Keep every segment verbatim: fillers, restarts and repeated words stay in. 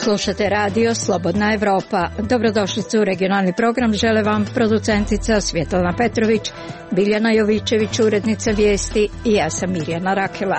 Slušate radio Slobodna Evropa. Dobrodošlicu u regionalni program žele vam producentica Svjetlana Petrović, Biljana Jovičević, urednica vijesti i ja sam Mirjana Rakela.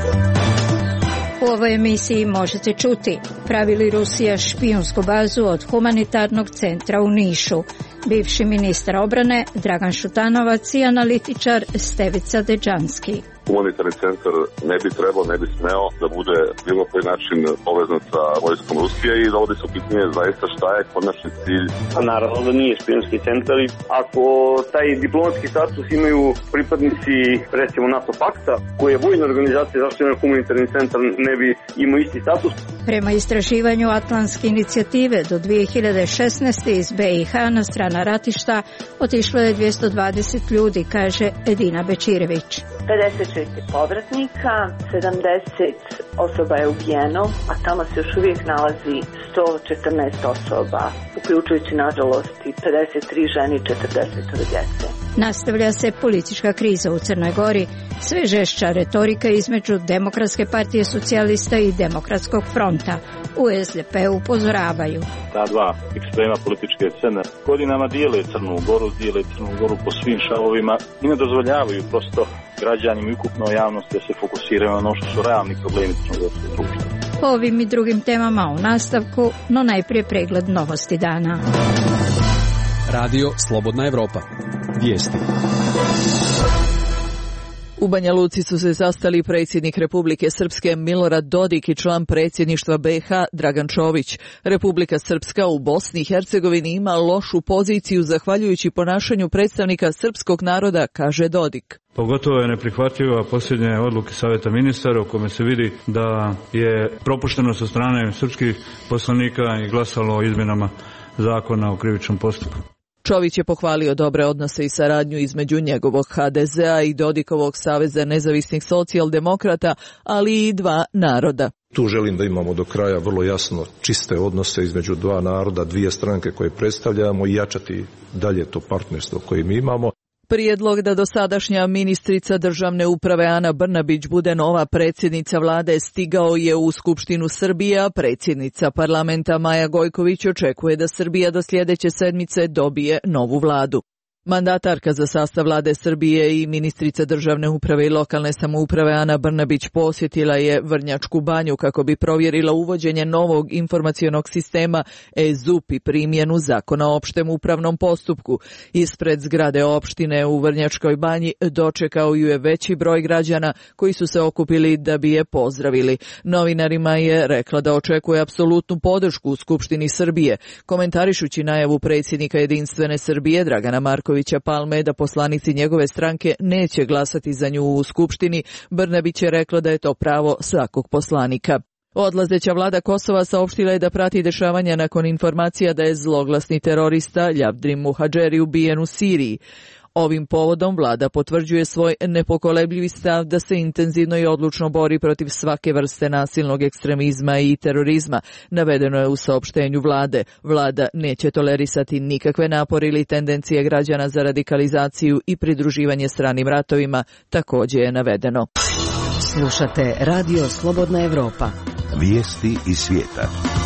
U ovoj emisiji možete čuti: pravi li Rusija špijunsku bazu od humanitarnog centra u Nišu, bivši ministar obrane Dragan Šutanovac i analitičar Stevica Deđanski. Humanitarni centar ne bi trebao, ne bi smeo da bude bilo koji način povezan sa vojskom Rusije i dovodi se u pitanje zaista šta je konačni cilj. A naravno da nije špijunski centar. Ako taj diplomatski status imaju pripadnici recimo NATO pakta, koji je vojna organizacija, zašto je humanitarni centar ne bi imao isti status? Prema istraživanju Atlantske inicijative do dvije hiljade šesnaeste iz B i H na strana ratišta otišlo je dvjesto dvadeset ljudi, kaže Edina Bečirević. pedeset šest povratnika, sedamdeset osoba je ubijeno, a tamo se još uvijek nalazi sto četrnaest osoba, uključujući nažalost i pedeset tri žene i četrdeset djece. Nastavlja se politička kriza u Crnoj Gori, sve žešća retorika između Demokratske partije socijalista i Demokratskog fronta. U S D P upozoravaju. Ta dva ekstrema političke scene godinama dijele Crnu Goru, dijele Crnu Goru po svim šavovima i ne dozvoljavaju prosto građanima i ukupnoj javnosti da se fokusiraju na ono što su realni problemi crnogorskog društva. Po ovim i drugim temama u nastavku, no najprije pregled novosti dana. Radio Slobodna Evropa. Vijesti. U Banja Luci su se sastali predsjednik Republike Srpske Milorad Dodik i član predsjedništva B i H Dragan Čović. Republika Srpska u Bosni i Hercegovini ima lošu poziciju zahvaljujući ponašanju predstavnika srpskog naroda, kaže Dodik. Pogotovo je neprihvatljiva posljednje odluke Savjeta ministara u kome se vidi da je propušteno sa strane srpskih poslanika i glasalo o izmjenama zakona o krivičnom postupku. Čović je pohvalio dobre odnose i saradnju između njegovog H D Z-a i Dodikovog Saveza nezavisnih socijaldemokrata, ali i dva naroda. Tu želim da imamo do kraja vrlo jasno čiste odnose između dva naroda, dvije stranke koje predstavljamo i jačati dalje to partnerstvo koje mi imamo. Prijedlog da dosadašnja ministrica državne uprave Ana Brnabić bude nova predsjednica vlade stigao je u Skupštinu Srbije, a predsjednica parlamenta Maja Gojković očekuje da Srbija do sljedeće sedmice dobije novu vladu. Mandatarka za sastav vlade Srbije i ministrica državne uprave i lokalne samouprave Ana Brnabić posjetila je Vrnjačku banju kako bi provjerila uvođenje novog informacionog sistema E Z U P i primjenu zakona o opštem upravnom postupku. Ispred zgrade opštine u Vrnjačkoj banji dočekao ju je veći broj građana koji su se okupili da bi je pozdravili. Novinarima je rekla da očekuje apsolutnu podršku u Skupštini Srbije. Komentarišući najavu predsjednika Jedinstvene Srbije Dragana Markovića Palme da poslanici njegove stranke neće glasati za nju u Skupštini, Brnabić je rekla da je to pravo svakog poslanika. Odlazeća vlada Kosova saopštila je da prati dešavanja nakon informacija da je zloglasni terorista Ljavdrim Muhadžeri ubijen u Siriji. Ovim povodom vlada potvrđuje svoj nepokolebljivi stav da se intenzivno i odlučno bori protiv svake vrste nasilnog ekstremizma i terorizma. Navedeno je u saopštenju vlade. Vlada neće tolerisati nikakve napore ili tendencije građana za radikalizaciju i pridruživanje stranim ratovima, također je navedeno. Slušate Radio Slobodna Evropa. Vijesti iz svijeta.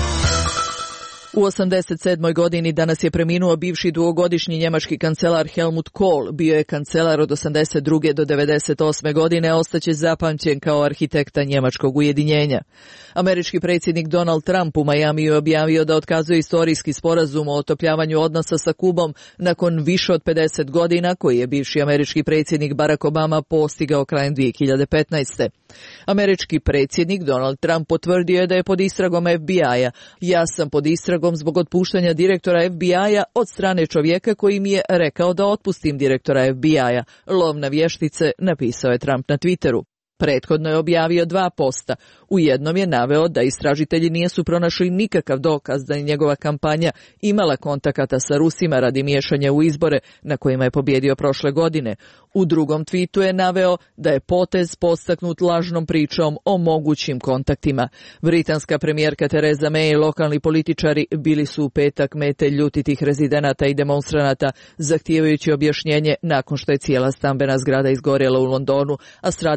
U osamdeset sedmoj godini danas je preminuo bivši dugogodišnji njemački kancelar Helmut Kohl. Bio je kancelar od osamdeset druge do devedeset osme godine, a ostaće zapamćen kao arhitekta njemačkog ujedinjenja. Američki predsjednik Donald Trump u Majamiju je objavio da otkazuje istorijski sporazum o otopljavanju odnosa sa Kubom nakon više od pedeset godina koji je bivši američki predsjednik Barack Obama postigao krajem dvije hiljade petnaeste. Američki predsjednik Donald Trump potvrdio je da je pod istragom F B I-a. Ja sam pod istragom zbog otpuštanja direktora F B I-a od strane čovjeka koji mi je rekao da otpustim direktora F B I-a. Lov na vještice, napisao je Trump na Twitteru. Prethodno je objavio dva posta. U jednom je naveo da istražitelji nisu pronašli nikakav dokaz da je njegova kampanja imala kontakata sa Rusima radi miješanja u izbore na kojima je pobjedio prošle godine. U drugom twitu je naveo da je potez podstaknut lažnom pričom o mogućim kontaktima. Britanska premijerka Theresa May i lokalni političari bili su u petak mete ljutitih rezidenata i demonstranata, zahtijevajući objašnjenje nakon što je cijela stambena zgrada izgorjela u Londonu, a stradalo do sada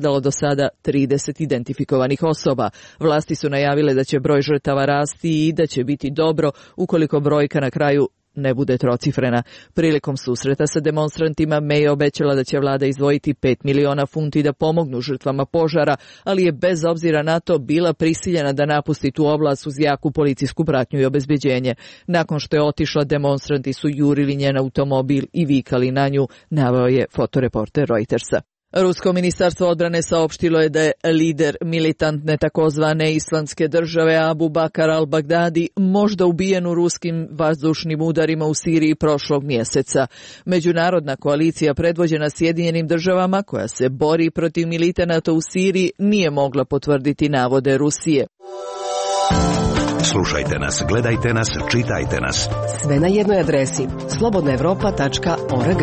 sada trideset identifikovanih osoba. Vlasti su najavile da će broj žrtava rasti i da će biti dobro ukoliko brojka na kraju ne bude trocifrena. Prilikom susreta sa demonstrantima May je obećala da će vlada izdvojiti pet miliona funti da pomognu žrtvama požara, ali je bez obzira na to bila prisiljena da napusti tu oblast uz jaku policijsku pratnju i obezbeđenje. Nakon što je otišla, demonstranti su jurili njen automobil i vikali na nju, naveo je fotoreporter Reutersa. Rusko ministarstvo odbrane saopštilo je da je lider militantne takozvane islamske države Abu Bakar al-Baghdadi možda ubijen u ruskim vazdušnim udarima u Siriji prošlog mjeseca. Međunarodna koalicija predvođena Sjedinjenim državama koja se bori protiv militanata u Siriji nije mogla potvrditi navode Rusije. Slušajte nas, gledajte nas, čitajte nas. Sve na jednoj adresi slobodna evropa tačka org.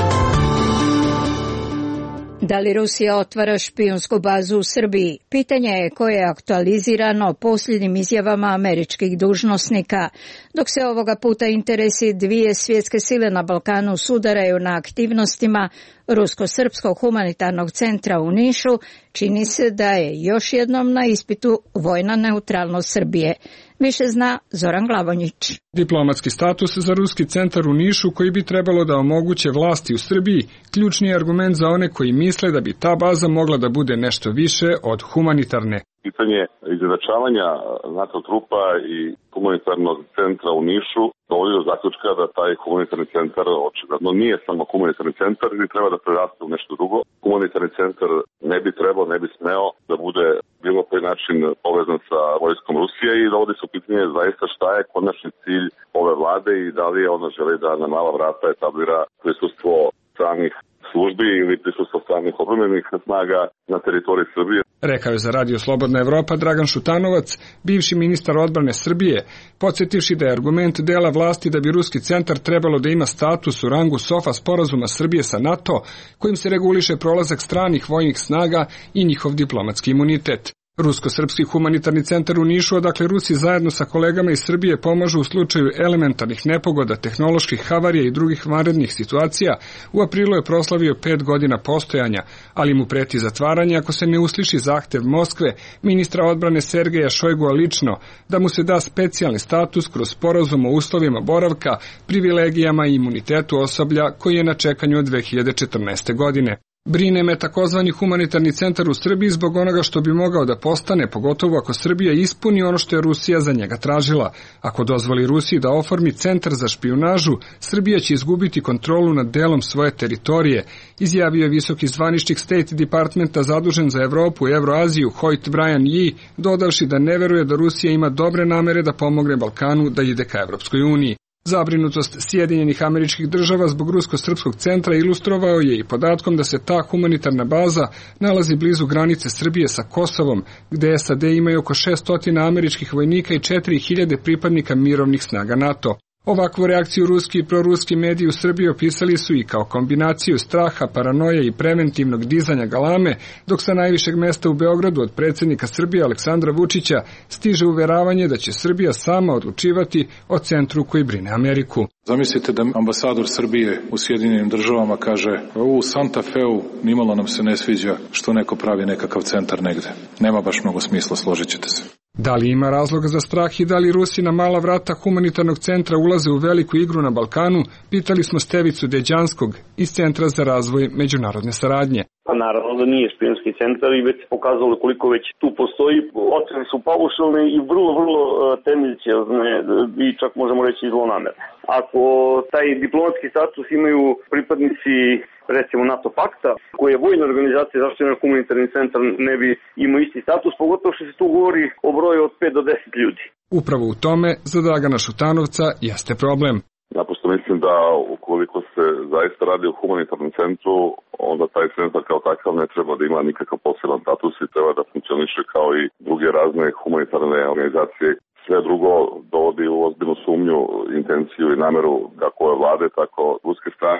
Da li Rusija otvara špijunsku bazu u Srbiji? Pitanje je koje je aktualizirano posljednjim izjavama američkih dužnosnika. Dok se ovoga puta interesi dvije svjetske sile na Balkanu sudaraju na aktivnostima Rusko-srpskog humanitarnog centra u Nišu, čini se da je još jednom na ispitu vojna neutralnost Srbije. Više zna Zoran Glavonjić. Diplomatski status za Ruski centar u Nišu, koji bi trebalo da omoguće vlasti u Srbiji, ključni je argument za one koji misle da bi ta baza mogla da bude nešto više od humanitarne. Pitanje izjednačavanja NATO trupa i humanitarnog centra u Nišu dovodi do zaključka da taj humanitarni centar očigledno nije samo humanitarni centar ili treba da preraste u nešto drugo. Humanitarni centar ne bi trebao, ne bi smeo da bude bilo koji način povezan sa vojskom Rusije i dovodi se u pitanje zaista šta je konačni cilj ove vlade i da li je ona želi da na mala vrata etablira prisustvo stranih službi ili prisustvo stranih obrambenih snaga na teritoriji Srbije. Rekao je za Radio Slobodna Evropa Dragan Šutanovac, bivši ministar odbrane Srbije, podsjetivši da je argument dela vlasti da bi Ruski centar trebalo da ima status u rangu SOFA sporazuma Srbije sa NATO, kojim se reguliše prolazak stranih vojnih snaga i njihov diplomatski imunitet. Rusko-srpski humanitarni centar u Nišu, odakle Rusi zajedno sa kolegama iz Srbije pomažu u slučaju elementarnih nepogoda, tehnoloških havarija i drugih vanrednih situacija, u aprilu je proslavio pet godina postojanja, ali mu preti zatvaranje ako se ne usliši zahtev Moskve, ministra odbrane Sergeja Šojgua lično, da mu se da specijalni status kroz sporazum o uslovima boravka, privilegijama i imunitetu osoblja koji je na čekanju od dve hiljade četrnaeste. godine. Brine me takozvani humanitarni centar u Srbiji zbog onoga što bi mogao da postane, pogotovo ako Srbija ispuni ono što je Rusija za njega tražila. Ako dozvoli Rusiji da oformi centar za špijunažu, Srbija će izgubiti kontrolu nad delom svoje teritorije, izjavio je visoki zvaničnik State Departmenta zadužen za Evropu i Evroaziju Hoyt Brian Yee, dodavši da ne veruje da Rusija ima dobre namere da pomogne Balkanu da ide ka Evropskoj uniji. Zabrinutost Sjedinjenih Američkih Država zbog Rusko-srpskog centra ilustrovao je i podatkom da se ta humanitarna baza nalazi blizu granice Srbije sa Kosovom, gde S A D imaju oko šesto američkih vojnika i četiri hiljade pripadnika mirovnih snaga NATO. Ovakvu reakciju ruski i proruski mediji u Srbiji opisali su i kao kombinaciju straha, paranoje i preventivnog dizanja galame, dok sa najvišeg mesta u Beogradu od predsjednika Srbije Aleksandra Vučića stiže uveravanje da će Srbija sama odlučivati o centru koji brine Ameriku. Zamislite da ambasador Srbije u Sjedinjenim Državama kaže: u Santa Feu nimalo nam se ne sviđa što neko pravi nekakav centar negde. Nema baš mnogo smisla, složit ćete se. Da li ima razloga za strah i da li Rusi na mala vrata humanitarnog centra ulaze u veliku igru na Balkanu, pitali smo Stevicu Deđanskog iz Centra za razvoj međunarodne saradnje. Pa naravno da nije špijunski centar i već se pokazalo koliko već tu postoji. Ocene su paušalne i vrlo, vrlo tendenciozne i čak možemo reći i zlonamerne. Ako taj diplomatski status imaju pripadnici recimo NATO pakta, koji je vojna organizacija, zašto je humanitarni centar ne bi imao isti status, pogotovo što se tu govori o broju od pet do deset ljudi. Upravo u tome za Dragana Šutanovca jeste problem. Naprosto mislim da ukoliko se zaista radi o humanitarnom centru, onda taj centar kao takav ne treba da ima nikakav poseban status i treba da funkcioniše kao i druge razne humanitarne organizacije. Sve drugo dovodi u ozbiljnu sumnju, intenciju i nameru kako ove vlade, tako ruske strane.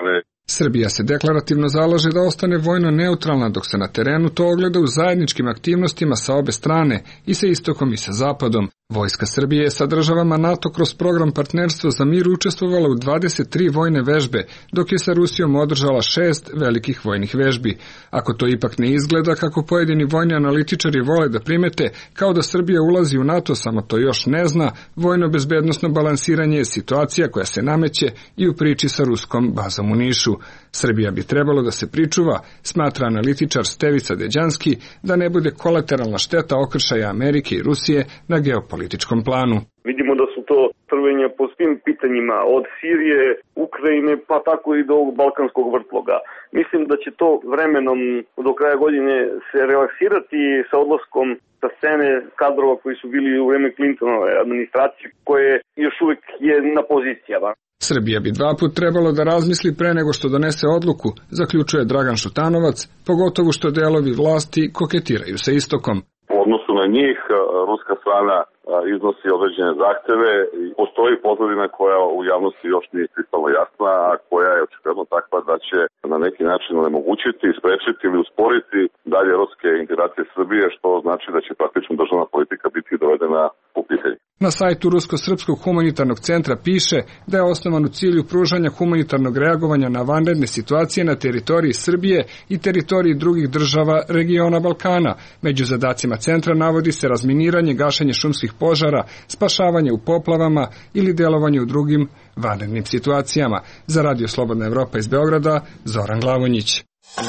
Srbija se deklarativno zalaže da ostane vojno neutralna, dok se na terenu to ogleda u zajedničkim aktivnostima sa obe strane, i sa istokom i sa zapadom. Vojska Srbije je sa državama NATO kroz program Partnerstvo za mir učestvovala u dvadeset tri vojne vežbe, dok je sa Rusijom održala šest velikih vojnih vežbi. Ako to ipak ne izgleda kako pojedini vojni analitičari vole da primete, kao da Srbija ulazi u NATO, samo to još ne zna, vojno-bezbednosno balansiranje je situacija koja se nameće i u priči sa ruskom bazom u Nišu. Srbija bi trebalo da se pričuva, smatra analitičar Stevica Deđanski, da ne bude kolateralna šteta okršaja Amerike i Rusije na geopolitičkom planu. Vidimo da su to trvenja po svim pitanjima, od Sirije, Ukrajine, pa tako i do balkanskog vrtloga. Mislim da će to vremenom do kraja godine se relaksirati sa odlaskom sa scene kadrova koji su bili u vreme Clintonove administracije, koje još uvek je na pozicijama. Srbija bi dva put trebalo da razmisli pre nego što donese odluku, zaključuje Dragan Šutanovac, pogotovo što delovi vlasti koketiraju sa istokom. U odnosu na njih, ruska strana iznosi određene zahteve i postoji pozadina koja u javnosti još nije kristalno jasna, a koja je očigledno takva da će na neki način onemogućiti, sprečiti ili usporiti dalje ruske integracije Srbije, što znači da će praktično državna politika biti dovedena u pitanje. Na sajtu Rusko-srpskog humanitarnog centra piše da je osnovan u cilju pružanja humanitarnog reagovanja na vanredne situacije na teritoriji Srbije i teritoriji drugih država regiona Balkana. Među zadacima centra navodi se razminiranje, gašenje šumskih požara, spašavanje u poplavama ili delovanje u drugim vanrednim situacijama. Za Radio Slobodna Evropa iz Beograda, Zoran Glavonjić.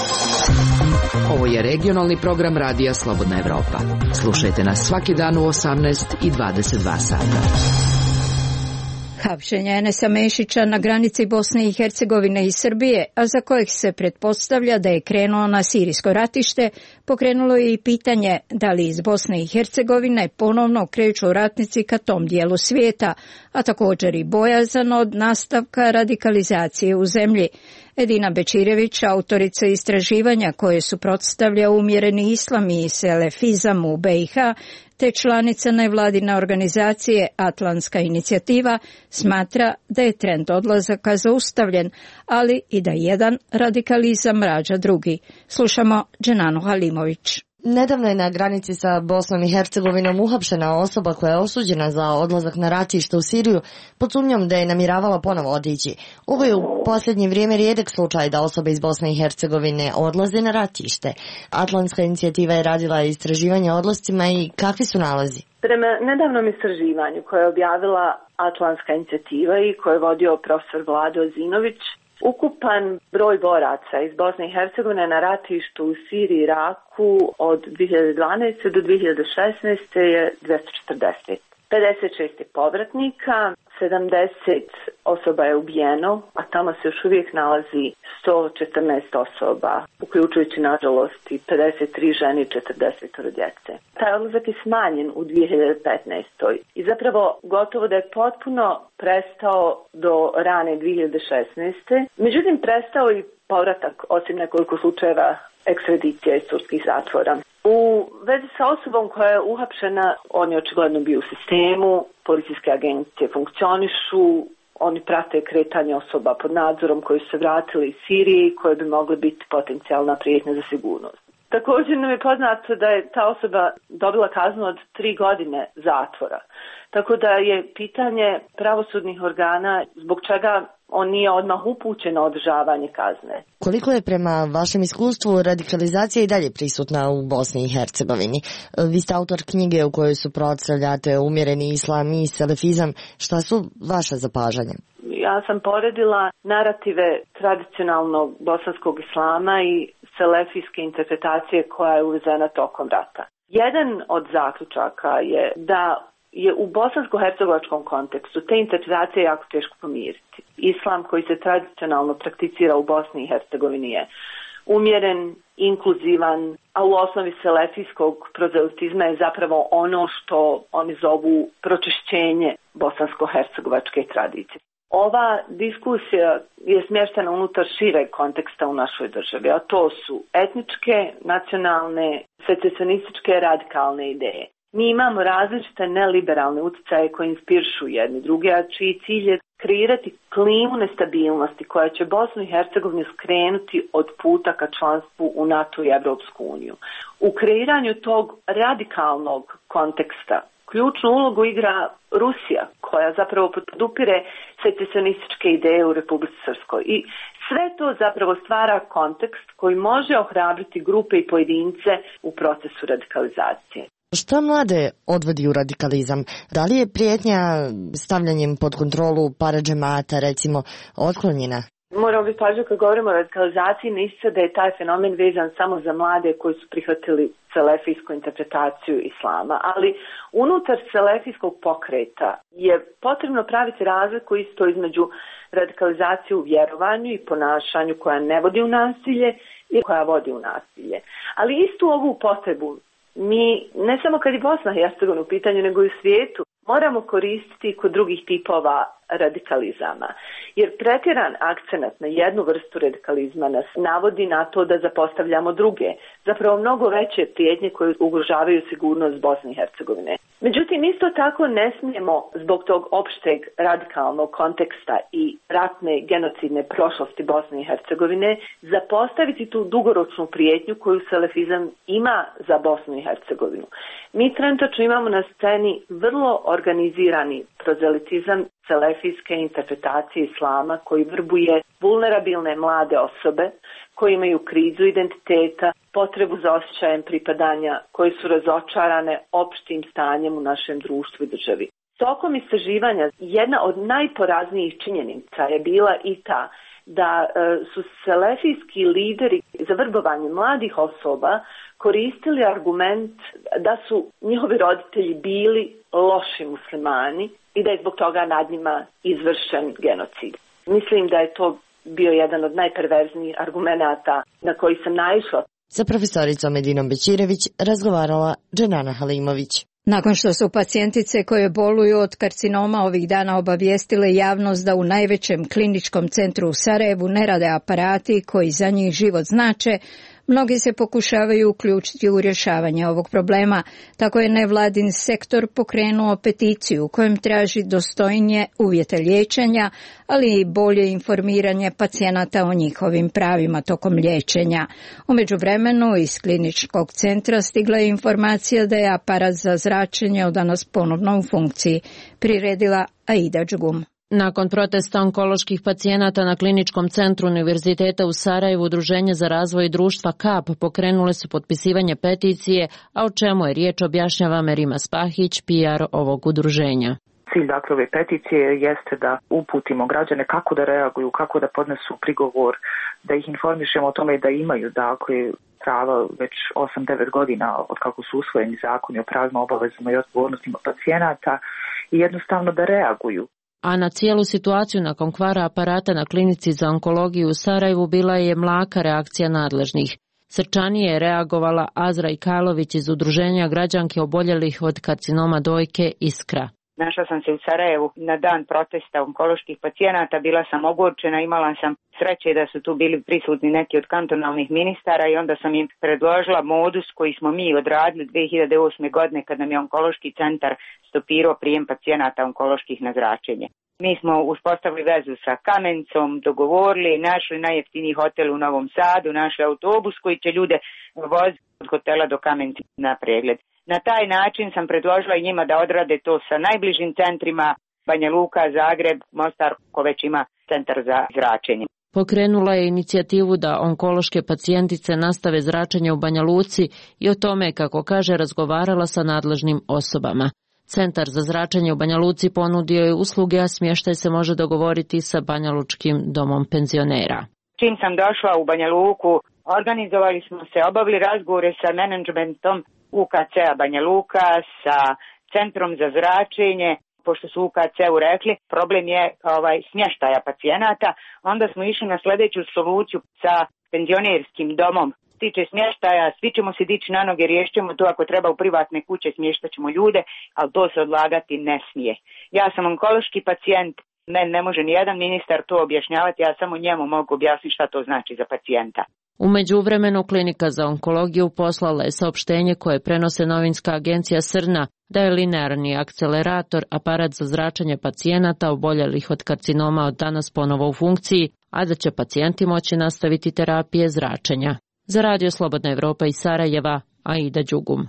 Ovo je regionalni program Radija Slobodna Evropa. Slušajte nas svaki dan u osamnaest i dvadeset dva sata. Hapšenje Enesa Mešića na granici Bosne i Hercegovine i Srbije, a za kojeg se pretpostavlja da je krenuo na sirijsko ratište, pokrenulo je i pitanje da li iz Bosne i Hercegovine ponovno kreću ratnici ka tom dijelu svijeta, a također i bojazan od nastavka radikalizacije u zemlji. Edina Bečirević, autorica istraživanja koje suprotstavlja umjereni islam i selefizam u be i ha, te članica nevladine organizacije Atlantska inicijativa, smatra da je trend odlazaka zaustavljen, ali i da jedan radikalizam rađa drugi. Slušamo Dženanu Halimović. Nedavno je na granici sa Bosnom i Hercegovinom uhapšena osoba koja je osuđena za odlazak na ratište u Siriju pod sumnjom da je namiravala ponovo otići. Ovo je u posljednje vrijeme rijedak slučaj da osobe iz Bosne i Hercegovine odlaze na ratište. Atlantska inicijativa je radila istraživanje o odlascima i kakvi su nalazi? Prema nedavnom istraživanju koje je objavila Atlantska inicijativa i koje je vodio profesor Vlado Ozinović, ukupan broj boraca iz Bosne i Hercegovine na ratištu u Siriji i Iraku od dvije hiljade dvanaeste do dvije hiljade šesnaeste je dvesta četrdeset. pedeset šest je povratnika, sedamdeset osoba je ubijeno, a tamo se još uvijek nalazi sto četrnaest osoba, uključujući nažalost i pedeset tri žene i četrdeset djece. Taj odlazak je smanjen u dvije hiljade petnaestoj i zapravo gotovo da je potpuno prestao do rane dvije hiljade šesnaeste. Međutim, prestao i povratak, osim nekoliko slučajeva ekstradicija iz turskih zatvora. U vezi sa osobom koja je uhapšena, on je očigledno bio u sistemu, policijske agencije funkcionišu, oni prate kretanje osoba pod nadzorom koji su se vratili iz Sirije i koje bi mogle biti potencijalna prijetnja za sigurnost. Također nam je poznato da je ta osoba dobila kaznu od tri godine zatvora. Tako da je pitanje pravosudnih organa zbog čega on nije odmah upućen na održavanje kazne. Koliko je prema vašem iskustvu radikalizacija i dalje prisutna u Bosni i Hercegovini? Vi ste autor knjige u kojoj suprotstavljate umjereni islam i selefizam. Šta su vaša zapažanja? Ja sam poredila narative tradicionalnog bosanskog islama i selefijske interpretacije koja je uvezena tokom rata. Jedan od zaključaka je da je u bosansko-hercegovačkom kontekstu te interpretacije jako teško pomiriti. Islam koji se tradicionalno prakticira u Bosni i Hercegovini je umjeren, inkluzivan, a u osnovi selefijskog prozelitizma je zapravo ono što oni zovu pročišćenje bosansko-hercegovačke tradicije. Ova diskusija je smještena unutar šireg konteksta u našoj državi, a to su etničke, nacionalne, secesionističke, radikalne ideje. Mi imamo različite neliberalne utjecaje koje inspiršu jedni druge, a čiji cilj je kreirati klimu nestabilnosti koja će Bosnu i Hercegovinu skrenuti od puta ka članstvu u NATO i Evropsku uniju. U kreiranju tog radikalnog konteksta ključnu ulogu igra Rusija, koja zapravo podupire secesionističke ideje u Republici Srpskoj. I sve to zapravo stvara kontekst koji može ohrabriti grupe i pojedince u procesu radikalizacije. Šta mlade odvodi u radikalizam? Da li je prijetnja stavljanjem pod kontrolu paradžemata, recimo, otklonjena? Moramo biti pažljivi kad govorimo o radikalizaciji, ne istina da je taj fenomen vezan samo za mlade koji su prihvatili selefijsku interpretaciju islama, ali unutar selefijskog pokreta je potrebno praviti razliku isto između radikalizacije u vjerovanju i ponašanju koja ne vodi u nasilje i koja vodi u nasilje. Ali istu ovu potrebu mi, ne samo kad je Bosna i Hercegovina u pitanju, nego i u svijetu, moramo koristiti kod drugih tipova radikalizama. Jer pretjeran akcenat na jednu vrstu radikalizma nas navodi na to da zapostavljamo druge, zapravo mnogo veće prijetnje koje ugrožavaju sigurnost Bosne i Hercegovine. Međutim, isto tako ne smijemo zbog tog opšteg radikalnog konteksta i ratne genocidne prošlosti Bosne i Hercegovine zapostaviti tu dugoročnu prijetnju koju selefizam ima za Bosnu i Hercegovinu. Mi trenutačno imamo na sceni vrlo organizirani prozelitizam selefijske interpretacije islama koji vrbuje vulnerabilne mlade osobe koji imaju krizu identiteta, potrebu za osjećajem pripadanja, koje su razočarane opštim stanjem u našem društvu i državi. Tokom istraživanja jedna od najporaznijih činjenica je bila i ta da su selefijski lideri za vrbovanje mladih osoba koristili argument da su njihovi roditelji bili loši muslimani i da je zbog toga nad njima izvršen genocid. Mislim da je to bio jedan od najperverznijih argumenata na koji sam naišla. Sa profesoricom Edinom Bećirević razgovarala Dženana Halimović. Nakon što su pacijentice koje boluju od karcinoma ovih dana obavijestile javnost da u najvećem kliničkom centru u Sarajevu ne rade aparati koji za njih život znače, mnogi se pokušavaju uključiti u rješavanje ovog problema. Tako je nevladin sektor pokrenuo peticiju kojom traži dostojnije uvjete liječenja, ali i bolje informiranje pacijenata o njihovim pravima tokom liječenja. U međuvremenu iz kliničkog centra stigla je informacija da je aparat za zračenje od danas ponovno u funkciji, priredila Aida Đugum. Nakon protesta onkoloških pacijenata na kliničkom centru Univerziteta u Sarajevu, Udruženje za razvoj društva K A P pokrenule su potpisivanje peticije, a o čemu je riječ objašnjava Merima Spahić, P R ovog udruženja. Cilj dakle ove peticije jeste da uputimo građane kako da reaguju, kako da podnesu prigovor, da ih informišemo o tome da imaju dakle prava već osam devet godina od kako su usvojeni zakoni o pravima, obavezama i odgovornostima pacijenata i jednostavno da reaguju. A na cijelu situaciju nakon kvara aparata na klinici za onkologiju u Sarajevu bila je mlaka reakcija nadležnih. Srčanije je reagovala Azra Ikalović iz Udruženja građanki oboljelih od karcinoma dojke Iskra. Našla sam se u Sarajevu na dan protesta onkoloških pacijenata, bila sam ogorčena, imala sam sreće da su tu bili prisutni neki od kantonalnih ministara i onda sam im predložila modus koji smo mi odradili dvije hiljade osme. godine kad nam je onkološki centar stopirao prijem pacijenata onkoloških na zračenje. Mi smo uspostavili vezu sa Kamencom, dogovorili, našli najjeftiniji hotel u Novom Sadu, našli autobus koji će ljude voziti od hotela do Kamenca na pregled. Na taj način sam predložila i njima da odrade to sa najbližim centrima Banja Luka, Zagreb, Mostar, ko već ima centar za zračenje. Pokrenula je inicijativu da onkološke pacijentice nastave zračenje u Banja Luci i o tome, kako kaže, razgovarala sa nadležnim osobama. Centar za zračenje u Banja Luci ponudio je usluge, a smještaj se može dogovoriti sa Banjalučkim domom penzionera. Čim sam došla u Banja Luku, organizovali smo se, obavili razgovore sa menadžmentom U K C-a Banja Luka, sa centrom za zračenje, pošto su u K C-u rekli problem je ovaj smještaja pacijenata, onda smo išli na sljedeću soluciju sa penzionerskim domom. Tiče smještaja, svi ćemo se dići na noge, riješit ćemo to, ako treba u privatne kuće smještat ćemo ljude, ali to se odlagati ne smije. Ja sam onkološki pacijent Meni ne može ni jedan ministar to objašnjavati, ja samo njemu mogu objasniti šta to znači za pacijenta. U međuvremenu Klinika za onkologiju poslala je saopštenje koje prenose novinska agencija Srna da je linearni akcelerator, aparat za zračenje pacijenata oboljelih od karcinoma od danas ponovo u funkciji, a da će pacijenti moći nastaviti terapije zračenja. Za Radio Slobodna Evropa iz Sarajeva, Aida Đugum.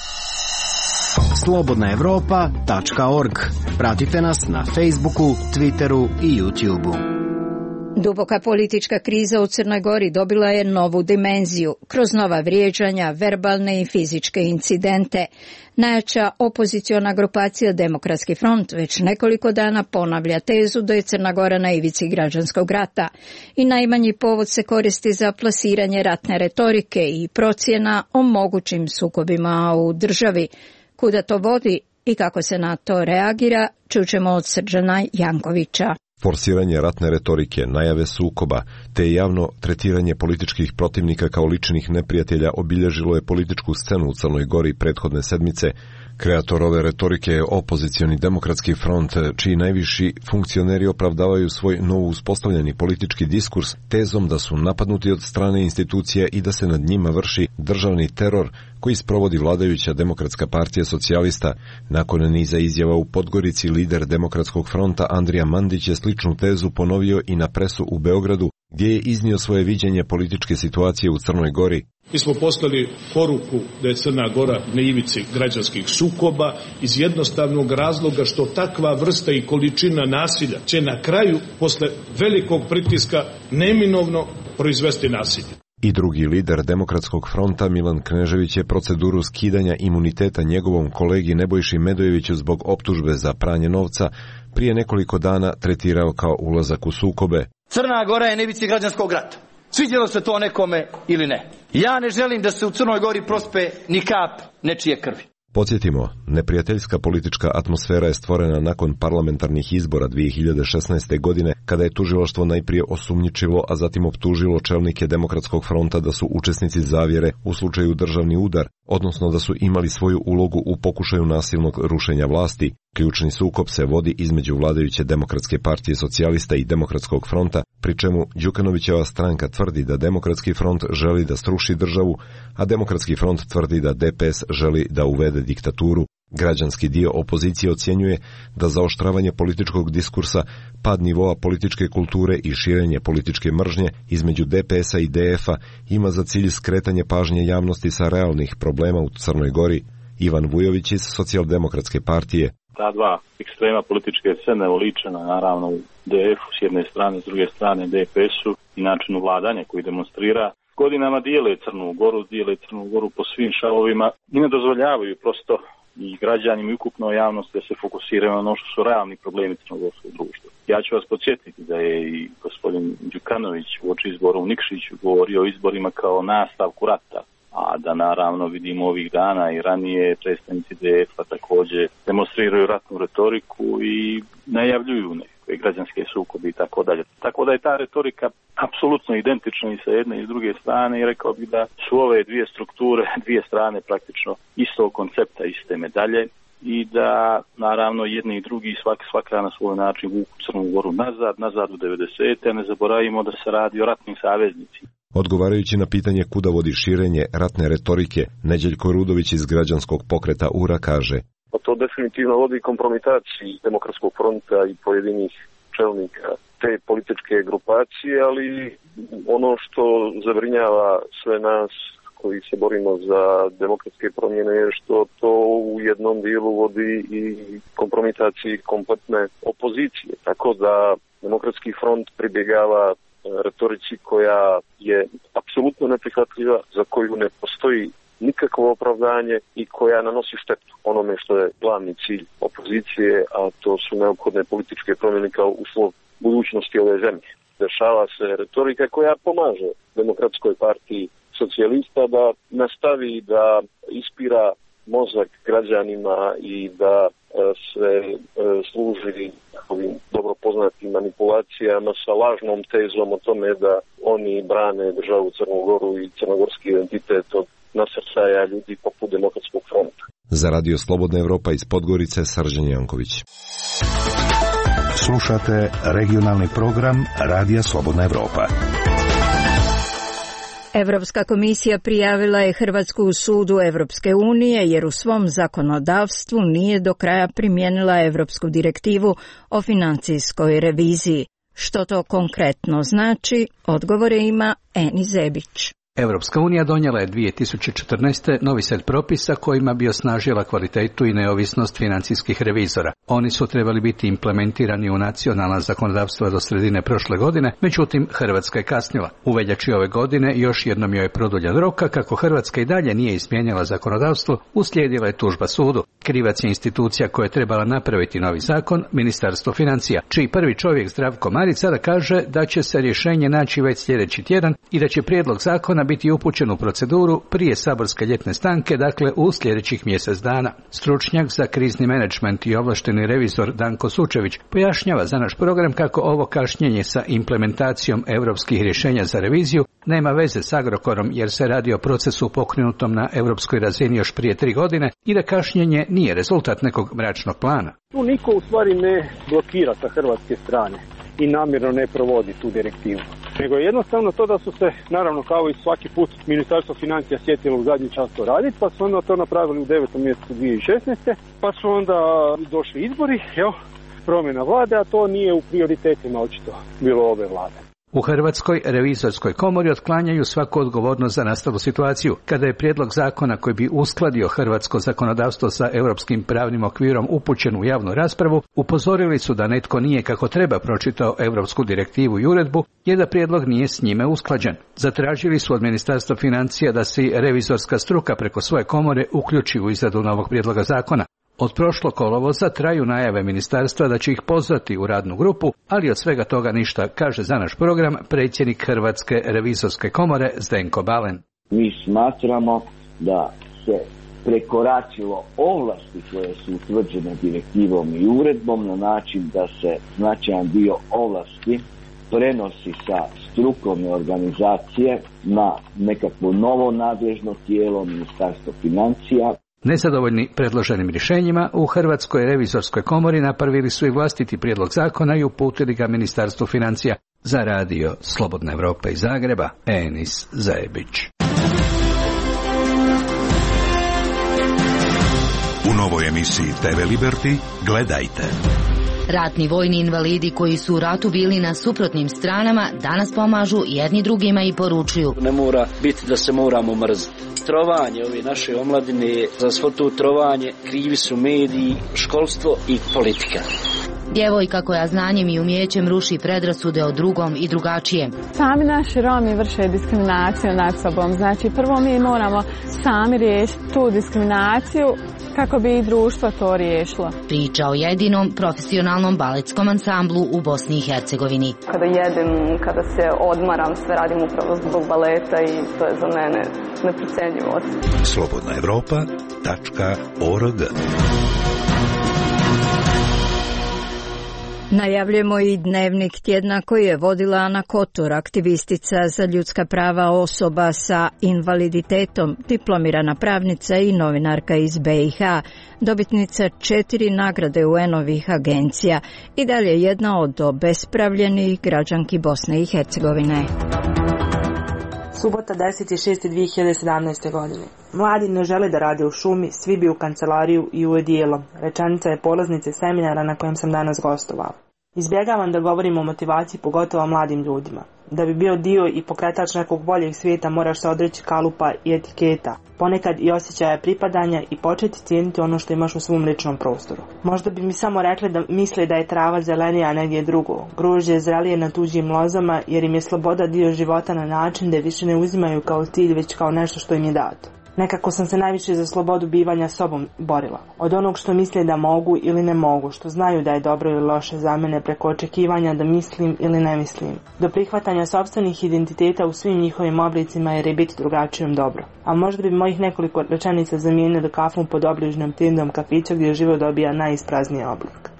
slobodna evropa tačka org. Pratite nas na Facebooku, Twitteru i YouTubeu. Duboka politička kriza u Crnoj Gori dobila je novu dimenziju kroz nova vrijeđanja, verbalne i fizičke incidente. Najjača opoziciona grupacija Demokratski front već nekoliko dana ponavlja tezu da je Crna Gora na ivici građanskog rata i najmanji povod se koristi za plasiranje ratne retorike i procjena o mogućim sukobima u državi. Kuda to vodi i kako se na to reagira, čućemo od Srđana Jankovića. Forsiranje ratne retorike, najave sukoba, te javno tretiranje političkih protivnika kao ličnih neprijatelja obilježilo je političku scenu u Crnoj Gori prethodne sedmice. Kreator ove retorike je opozicioni Demokratski front, čiji najviši funkcioneri opravdavaju svoj novo uspostavljeni politički diskurs tezom da su napadnuti od strane institucija i da se nad njima vrši državni teror koji sprovodi vladajuća Demokratska partija socijalista. Nakon niza izjava u Podgorici, lider Demokratskog fronta Andrija Mandić je sličnu tezu ponovio i na presu u Beogradu, gdje je iznio svoje viđenje političke situacije u Crnoj Gori. Mi smo poslali poruku da je Crna Gora na ivici građanskih sukoba iz jednostavnog razloga što takva vrsta i količina nasilja će na kraju, posle velikog pritiska, neminovno proizvesti nasilje. I drugi lider Demokratskog fronta Milan Knežević je proceduru skidanja imuniteta njegovom kolegi Nebojši Medojeviću zbog optužbe za pranje novca prije nekoliko dana tretirao kao ulazak u sukobe. Crna Gora je na ivici građanskog rata. Svidjelo se to nekome ili ne. Ja ne želim da se u Crnoj Gori prospe ni kap nečije krvi. Podsjetimo, neprijateljska politička atmosfera je stvorena nakon parlamentarnih izbora dvije hiljade šesnaeste. godine, kada je tužilaštvo najprije osumnjičilo, a zatim optužilo čelnike Demokratskog fronta da su učesnici zavjere u slučaju državni udar, odnosno da su imali svoju ulogu u pokušaju nasilnog rušenja vlasti. Ključni sukob se vodi između vladajuće Demokratske partije socijalista i Demokratskog fronta, pri čemu Đukanovićeva stranka tvrdi da Demokratski front želi da sruši državu, a Demokratski front tvrdi da D P S želi da uvede diktaturu. Građanski dio opozicije ocjenjuje da zaoštravanje političkog diskursa, pad nivoa političke kulture i širenje političke mržnje između D P S-a i D F-a ima za cilj skretanje pažnje javnosti sa realnih problema u Crnoj Gori. Ivan Vujović iz Socijaldemokratske partije. Ta dva ekstrema političke scene oličena naravno u D F-u s jedne strane, s druge strane D P S-u i načinu vladanja koji demonstrira, godinama dijele Crnu Goru, dijele Crnu Goru po svim šavovima i ne dozvoljavaju prosto i građanima i ukupnoj javnosti da se fokusiraju na ono što su realni problemi crnogorskog društva. Ja ću vas podsjetiti da je i gospodin Đukanović uoči izbora u Nikšiću govorio o izborima kao nastavku rata, a da naravno vidimo ovih dana i ranije predstavnici D F-a također demonstriraju ratnu retoriku i najavljuju nekakve građanske sukobe i tako dalje. Tako da je ta retorika apsolutno identična i sa jedne i s druge strane i rekao bih da su ove dvije strukture, dvije strane praktično istog koncepta, iste medalje i da naravno jedni i drugi svak, svaka na svoj način vuku Crnu Goru nazad, nazad u devedesete, a ne zaboravimo da se radi o ratnim saveznicima. Odgovarajući na pitanje kuda vodi širenje ratne retorike, Neđeljko Rudović iz Građanskog pokreta U R A kaže: To definitivno vodi kompromitaciji Demokratskog fronta i pojedinih čelnika te političke grupacije, ali ono što zabrinjava sve nas koji se borimo za demokratske promjene je što to u jednom dijelu vodi i kompromitaciji kompletne opozicije. Tako da Demokratski front pribjegava retorici koja je apsolutno neprihvatljiva, za koju ne postoji nikakvo opravdanje i koja nanosi štetu onome što je glavni cilj opozicije, a to su neophodne političke promjene kao uslov budućnosti ove zemlje. Dešava se retorika koja pomaže Demokratskoj partiji socijalista da nastavi da ispira mozak građanima i da se služi ovim dobro poznatim manipulacijama sa lažnom tezom o tome da oni brane državu Crnu Goru i crnogorski identitet od nasrcaja ljudi poput Demokratskog fronta. Za Radio Slobodna Evropa iz Podgorice, Srđan Janković. Slušate regionalni program Radija Slobodna Evropa. Evropska komisija prijavila je Hrvatsku u sudu Evropske unije jer u svom zakonodavstvu nije do kraja primijenila Evropsku direktivu o financijskoj reviziji. Što to konkretno znači? Odgovore ima Eni Zebić. Europska unija donijela je dvije tisuće četrnaeste. novi set propisa kojima bi osnažila kvalitetu i neovisnost financijskih revizora. Oni su trebali biti implementirani u nacionalna zakonodavstva do sredine prošle godine, međutim Hrvatska je kasnila. U veljači ove godine još jednom joj je produljen roka kako Hrvatska i dalje nije izmijenjala zakonodavstvo, uslijedila je tužba sudu. Krivac je institucija koja je trebala napraviti novi zakon, Ministarstvo financija, čiji prvi čovjek Zdravko Marić sada kaže da će se rješenje naći već sljedeći tjedan i da će prijedlog zakona biti upućen u proceduru prije saborske ljetne stanke, dakle u sljedećih mjesec dana. Stručnjak za krizni menadžment i ovlašteni revizor Danko Sučević pojašnjava za naš program kako ovo kašnjenje sa implementacijom europskih rješenja za reviziju nema veze s Agrokorom jer se radi o procesu pokrenutom na europskoj razini još prije tri godine i da kašnjenje nije rezultat nekog mračnog plana. Tu niko u stvari ne blokira sa hrvatske strane i namjerno ne provodi tu direktivu. Nego je jednostavno to da su se, naravno kao i svaki put, Ministarstvo financija sjetilo u zadnji čas to raditi, pa su onda to napravili u devetom mjesecu dvije tisuće šesnaeste. Pa su onda došli izbori, evo, promjena vlade, a to nije u prioritetima očito bilo ove vlade. U Hrvatskoj revizorskoj komori otklanjaju svaku odgovornost za nastalu situaciju. Kada je prijedlog zakona koji bi uskladio hrvatsko zakonodavstvo sa europskim pravnim okvirom upućen u javnu raspravu, upozorili su da netko nije kako treba pročitao europsku direktivu i uredbu, jer da prijedlog nije s njime usklađen. Zatražili su od Ministarstva financija da se revizorska struka preko svoje komore uključi u izradu novog prijedloga zakona. Od prošlog kolovoza traju najave ministarstva da će ih pozvati u radnu grupu, ali od svega toga ništa, kaže za naš program predsjednik Hrvatske revizorske komore Zdenko Balen. Mi smatramo da se prekoračilo ovlasti koje su utvrđene direktivom i uredbom na način da se značajan dio ovlasti prenosi sa strukovne organizacije na nekakvo novo nadležno tijelo Ministarstvo financija. Nezadovoljni predloženim rješenjima u Hrvatskoj revizorskoj komori napravili su i vlastiti prijedlog zakona i uputili ga Ministarstvu financija. Za radio Slobodna Evropa iz Zagreba, Enis Zajebić. U novoj emisiji te ve Liberty gledajte. Ratni vojni invalidi koji su u ratu bili na suprotnim stranama danas pomažu jedni drugima i poručuju. Ne mora biti da se moramo mrziti. Trovanje ove naše omladine, za svo to trovanje krivi su mediji, školstvo i politika. Djevojka koja znanjem i umjećem ruši predrasude o drugom i drugačijem. Sami naši Romi vrše diskriminaciju nad sobom. Znači prvo mi moramo sami riješiti tu diskriminaciju kako bi i društvo to riješilo. Priča o jedinom profesionalnom baletskom ansamblu u Bosni i Hercegovini. Kada jedem, kada se odmaram, sve radim upravo zbog baleta i to je za mene neprocenjivo. slobodna evropa tačka org. Najavljujemo i dnevnik tjedna koji je vodila Ana Kotur, aktivistica za ljudska prava osoba sa invaliditetom, diplomirana pravnica i novinarka iz be i ha, dobitnica četiri nagrade U N-ovih agencija i dalje jedna od obespravljenih građanki Bosne i Hercegovine. Subota deseti šesti dvije hiljade sedamnaeste. godine. Mladi ne žele da rade u šumi, svi bi u kancelariju i u odijelo. Rečenica je polaznice seminara na kojem sam danas gostovao. Izbjegavam da govorim o motivaciji, pogotovo mladim ljudima. Da bi bio dio i pokretač nekog boljeg svijeta moraš se odreći kalupa i etiketa, ponekad i osjećaja pripadanja i početi cijeniti ono što imaš u svom ličnom prostoru. Možda bi mi samo rekli da misle da je trava zelenija negdje drugo, grožđe zrelije na tuđim lozama jer im je sloboda dio života na način da je više ne uzimaju kao cilj već kao nešto što im je dato. Nekako sam se najviše za slobodu bivanja sobom borila. Od onog što misle da mogu ili ne mogu, što znaju da je dobro ili loše za mene, preko očekivanja da mislim ili ne mislim, do prihvatanja sopstvenih identiteta u svim njihovim oblicima jer je biti drugačijom dobro. A možda bi mojih nekoliko rečenica zamijenili kafom pod obližnjom tindom kafića gdje život dobija najisprazniji oblik.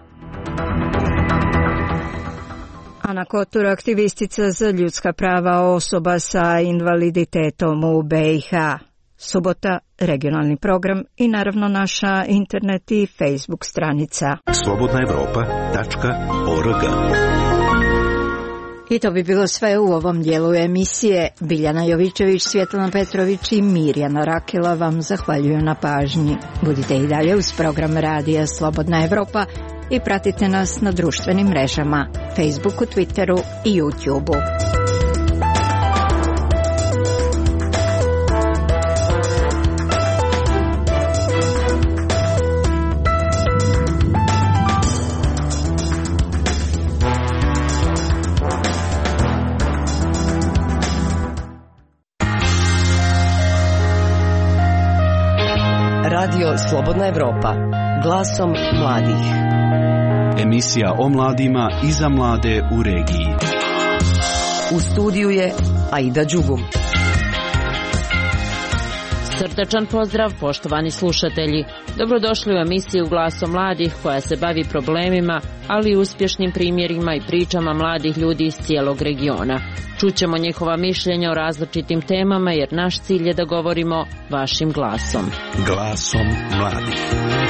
Ana Kotur, aktivistica za ljudska prava osoba sa invaliditetom u be i ha. subota, regionalni program i naravno naša internet i Facebook stranica. slobodna evropa tačka org. I to bi bilo sve u ovom dijelu emisije. Biljana Jovićević, Svjetlana Petrović i Mirjana Rakela vam zahvaljuju na pažnji. Budite i dalje uz program radija Slobodna Evropa i pratite nas na društvenim mrežama, Facebooku, Twitteru i YouTubeu. Radio Slobodna Evropa, glasom mladih. Emisija o mladima i za mlade u regiji. U studiju je Aida Đugum. Srdačan pozdrav, poštovani slušatelji. Dobrodošli u emisiju Glasom mladih koja se bavi problemima, ali i uspješnim primjerima i pričama mladih ljudi iz cijelog regiona. Čućemo njihova mišljenja o različitim temama jer naš cilj je da govorimo vašim glasom. Glasom mladih.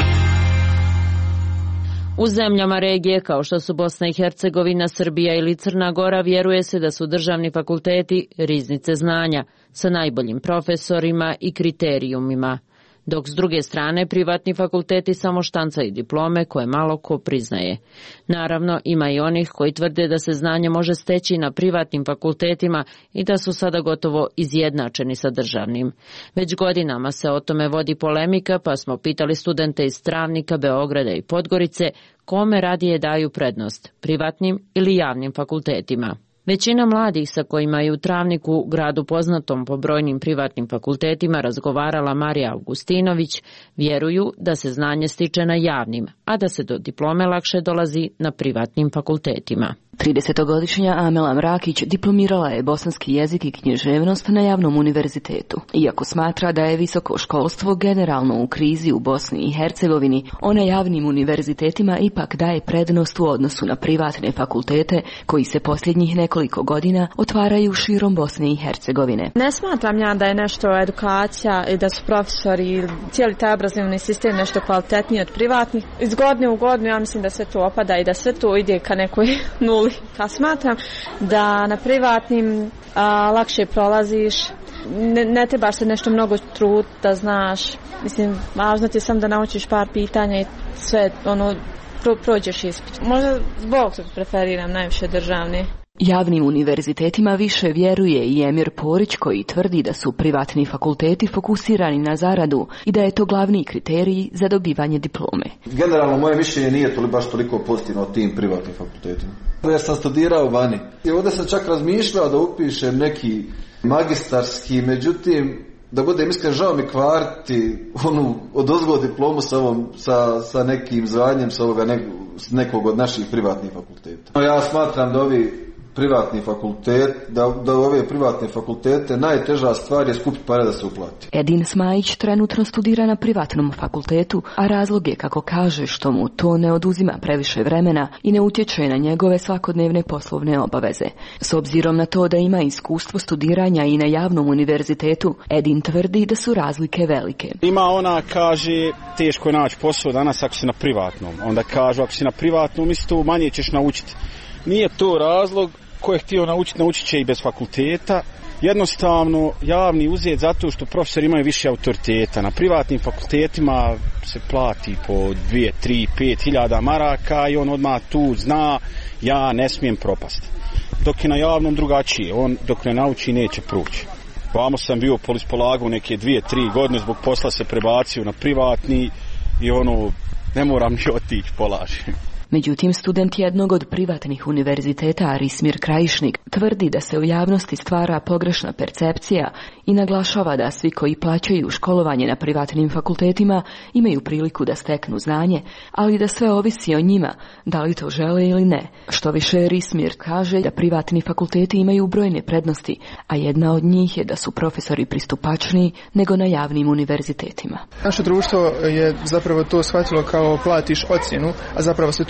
U zemljama regije kao što su Bosna i Hercegovina, Srbija ili Crna Gora vjeruje se da su državni fakulteti riznice znanja sa najboljim profesorima i kriterijumima, dok s druge strane privatni fakulteti samo štancaju diplome koje malo ko priznaje. Naravno, ima i onih koji tvrde da se znanje može steći na privatnim fakultetima i da su sada gotovo izjednačeni sa državnim. Već godinama se o tome vodi polemika, pa smo pitali studente iz Travnika, Beograda i Podgorice kome radije daju prednost, privatnim ili javnim fakultetima. Većina mladih sa kojima je u Travniku, gradu poznatom po brojnim privatnim fakultetima, razgovarala Marija Augustinović, vjeruju da se znanje stiče na javnim, a da se do diplome lakše dolazi na privatnim fakultetima. tridesetogodišnja Amela Mrakić diplomirala je bosanski jezik i književnost na javnom univerzitetu. Iako smatra da je visoko školstvo generalno u krizi u Bosni i Hercegovini, ona javnim univerzitetima ipak daje prednost u odnosu na privatne fakultete koji se posljednjih nekoliko godina otvaraju širom Bosne i Hercegovine. Ne smatram ja da je nešto edukacija i da su profesori i cijeli taj obrazovni sistem nešto kvalitetniji od privatnih. Iz godine u godinu ja mislim da sve to opada i da sve to ide ka nekoj nuli. Ja smatram da na privatnim a, lakše prolaziš, ne, ne trebaš se nešto mnogo trud da znaš, mislim, važno ti je sam da naučiš par pitanja i sve, ono, pro, prođeš ispit. Možda zbog toga preferiram najviše državni. Javnim univerzitetima više vjeruje i Emir Porić koji tvrdi da su privatni fakulteti fokusirani na zaradu i da je to glavni kriterij za dobivanje diplome. Generalno moje mišljenje nije toli baš toliko pozitivno o tim privatnim fakultetima. Ja sam studirao vani i ovdje sam čak razmišljao da upišem neki magistarski, međutim da budem iskren, žao mi kvariti onu odozgo diplomu sa, ovom, sa, sa nekim zvanjem sa ovoga ne, nekog od naših privatnih fakulteta. Ja smatram da ovi privatni fakultet, da, da ove privatne fakultete najteža stvar je skupiti pare da se uplati. Edin Smajić trenutno studira na privatnom fakultetu, a razlog je, kako kaže, što mu to ne oduzima previše vremena i ne utječe na njegove svakodnevne poslovne obaveze. S obzirom na to da ima iskustvo studiranja i na javnom univerzitetu, Edin tvrdi da su razlike velike. Ima ona kaže teško je naći posao danas ako si na privatnom. Onda kažu ako si na privatnom isto manje ćeš naučiti. Nije to razlog. Ko je htio naučiti, naučit će i bez fakulteta. Jednostavno, javni uzet zato što profesori imaju više autoriteta. Na privatnim fakultetima se plati po dvije, tri, pet hiljada maraka i on odmah tu zna ja ne smijem propasti. Dok je na javnom drugačije, on dok ne nauči neće proći. Vamo sam bio polispolagu neke dvije, tri godine, zbog posla se prebacio na privatni i ono, ne moram ni otići polažem. Međutim, student jednog od privatnih univerziteta, Rismir Krajišnik, tvrdi da se u javnosti stvara pogrešna percepcija i naglašava da svi koji plaćaju školovanje na privatnim fakultetima imaju priliku da steknu znanje, ali da sve ovisi o njima, da li to žele ili ne. Što više, Rismir kaže da privatni fakulteti imaju brojne prednosti, a jedna od njih je da su profesori pristupačniji nego na javnim univerzitetima. Naše društvo je zapravo to shvatilo kao platiš ocjenu, a zapravo se tu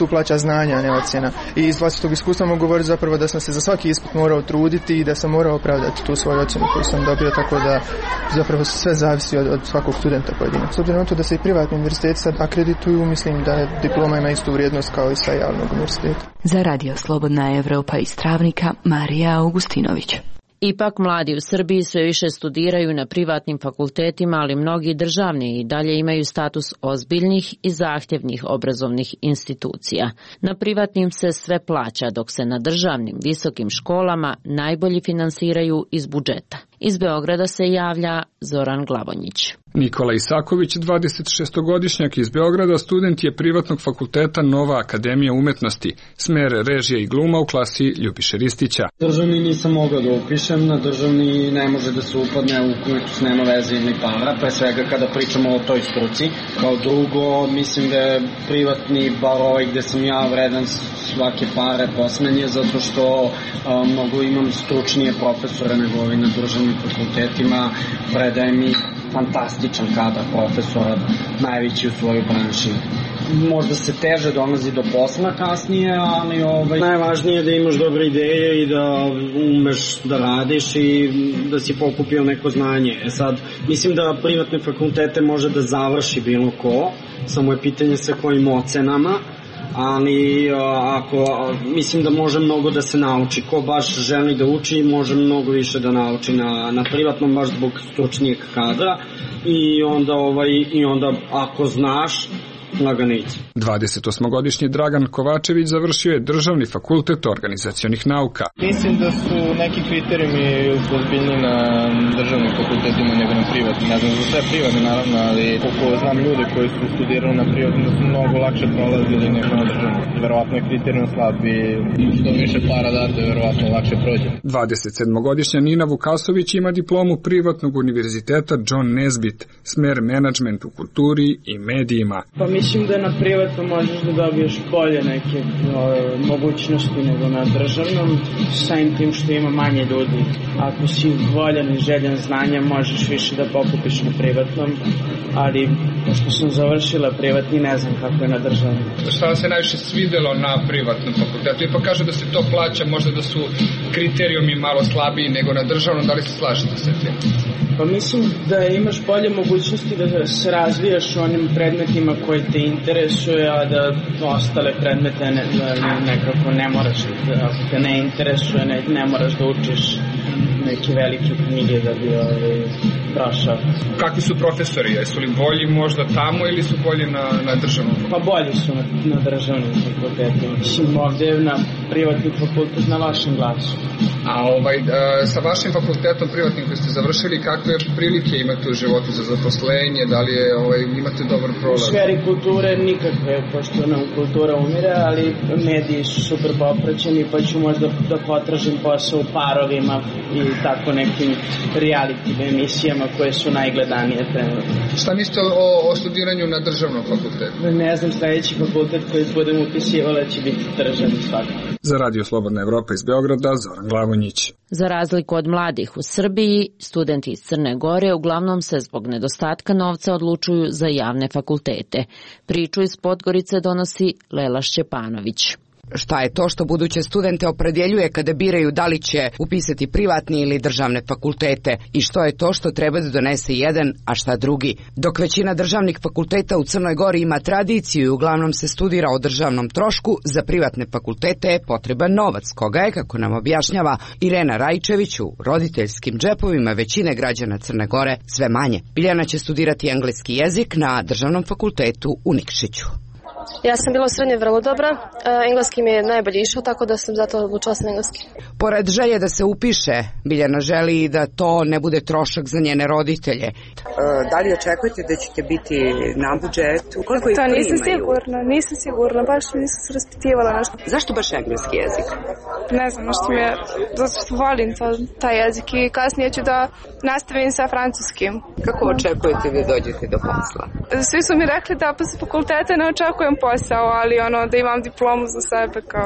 plaća znanja, a ne ocjena. I iz vlastitog iskustva mogu govoriti zapravo da sam se za svaki ispit morao truditi i da sam morao opravdati tu svoju ocjenu koju sam dobio, tako da zapravo sve zavisi od, od svakog studenta pojedinog. S obzirom na to da se i privatni univerziteti sad akredituju, mislim da diploma ima istu vrijednost kao i sa javnog univerziteta. Za Radio Slobodna Evropa iz Travnika, Marija Augustinović. Ipak mladi u Srbiji sve više studiraju na privatnim fakultetima, ali mnogi državni i dalje imaju status ozbiljnih i zahtjevnih obrazovnih institucija. Na privatnim se sve plaća, dok se na državnim visokim školama najbolji finansiraju iz budžeta. Iz Beograda se javlja Zoran Glavonjić. Nikola Isaković, dvadesetšestogodišnjak iz Beograda, student je privatnog fakulteta Nova akademija umetnosti, smer režija i gluma u klasi Ljubiše Ristića. Državni nisam mogao da upišem, na državni ne može da se upadne ukoliko se nema veze ili para, pre svega kada pričamo o toj struci. Kao drugo, mislim da je privatni, bar ovaj gde sam ja, vredan svake pare posmenje, zato što a, mnogo imam stručnije profesore nego ovi na državnim fakultetima, predaje mi fantastičan kadar profesora, najveći u svojoj branši. Možda se teže dolazi do posla kasnije, ali ovaj, najvažnije je da imaš dobre ideje i da umeš da radiš i da si pokupio neko znanje. E sad, mislim da privatne fakultete može da završi bilo ko, samo je pitanje sa kojim ocenama, ali ako, mislim da može mnogo da se nauči. Ko baš želi da uči, može mnogo više da nauči na, na privatnom, baš zbog stručnijeg kadra i onda, ovaj, i onda ako znaš, laganici. dvadesetosmogodišnji Dragan Kovačević završio je državni fakultet organizacionih nauka. Mislim da su neki kriterijumi ozbiljniji na državnim fakultetima nego na privatnim. Ne znam za sve privatne naravno, ali koliko znam ljude koji su studirali na privatnim da su mnogo lakše prolazili nego na državnim. Verovatno je kriterijum slab i što više para date, verovatno lakše prođe. dvadesetsedmogodišnja Nina Vukasović ima diplomu privatnog univerziteta John Nesbitt, smer menadžment u kulturi i medijima. Pa mislim da na privatnom možeš da dobiješ bolje neke o, mogućnosti nego na državnom, samim tim što ima manje ljudi. Ako si voljan i željan znanja, možeš više da pokupiš na privatnom, ali pošto sam završila privatni, ne znam kako je na državnom. Šta vam se najviše svidelo na privatnom fakultetu? Ipak kažu da se to plaća, možda da su kriterijumi malo slabiji nego na državnom, da li se slažete sa tim? Pa mislim da imaš bolje mogućnosti da se razvijaš u onim predmetima koji te interesuje, a da ostale predmete ne, nekako ne moraš, ako te ne interesuje, ne, ne moraš da učiš neke velike knjige da bi ovaj, prošao. Kakvi su profesori? Jesu li bolji možda tamo ili su bolji na, na državnom? Pa bolji su na, na državnim fakultetima. Mislim, ovdje je na privatni fakultet na vašem glasu. A ovaj, sa vašim fakultetom privatnim koji ste završili, kakve prilike imate u životu za zaposlenje? Da li je, ovaj, imate dobar prolaz? U sferi kulture nikakve, pošto nam kultura umire, ali mediji su super popraćeni, pa ću možda da potražim posao u Parovima i tako nekim reality emisijama koje su najgledanije trenutno. Šta mislite o, o studiranju na državnom fakultetu? Ne znam, sledeći fakultet koji budem upisivala će biti državni svakako. Za Radio Slobodna Evropa iz Beograda, Zoran Glavonjić. Za razliku od mladih u Srbiji, studenti iz Crne Gore uglavnom se zbog nedostatka novca odlučuju za javne fakultete. Priču iz Podgorice donosi Lela Šćepanović. Šta je to što buduće studente opredjeljuje kada biraju da li će upisati privatni ili državne fakultete i što je to što treba da donese jedan, a šta drugi? Dok većina državnih fakulteta u Crnoj Gori ima tradiciju i uglavnom se studira o državnom trošku, za privatne fakultete je potreban novac, koga je, kako nam objašnjava Irena Rajčević, u roditeljskim džepovima većine građana Crne Gore sve manje. Biljana će studirati engleski jezik na državnom fakultetu u Nikšiću. Ja sam bila u srednje vrlo dobra, engleski mi je najbolje išao, tako da sam zato odlučila sam engleski. Pored želje da se upiše, Biljana želi da to ne bude trošak za njene roditelje. Da li očekujete da ćete biti na budžetu? Koliko ih primaju? Nisam sigurna, nisam sigurna, baš nisam se raspitivala nešto. Zašto baš engleski jezik? Ne znam, nešto mi je, zato što volim taj jezik i kasnije ću da nastavim sa francuskim. Kako očekujete da dođete do posla? Svi su mi rekli da posle fakulteta ne očekujem posao, ali ono da imam diplomu za sebe kao...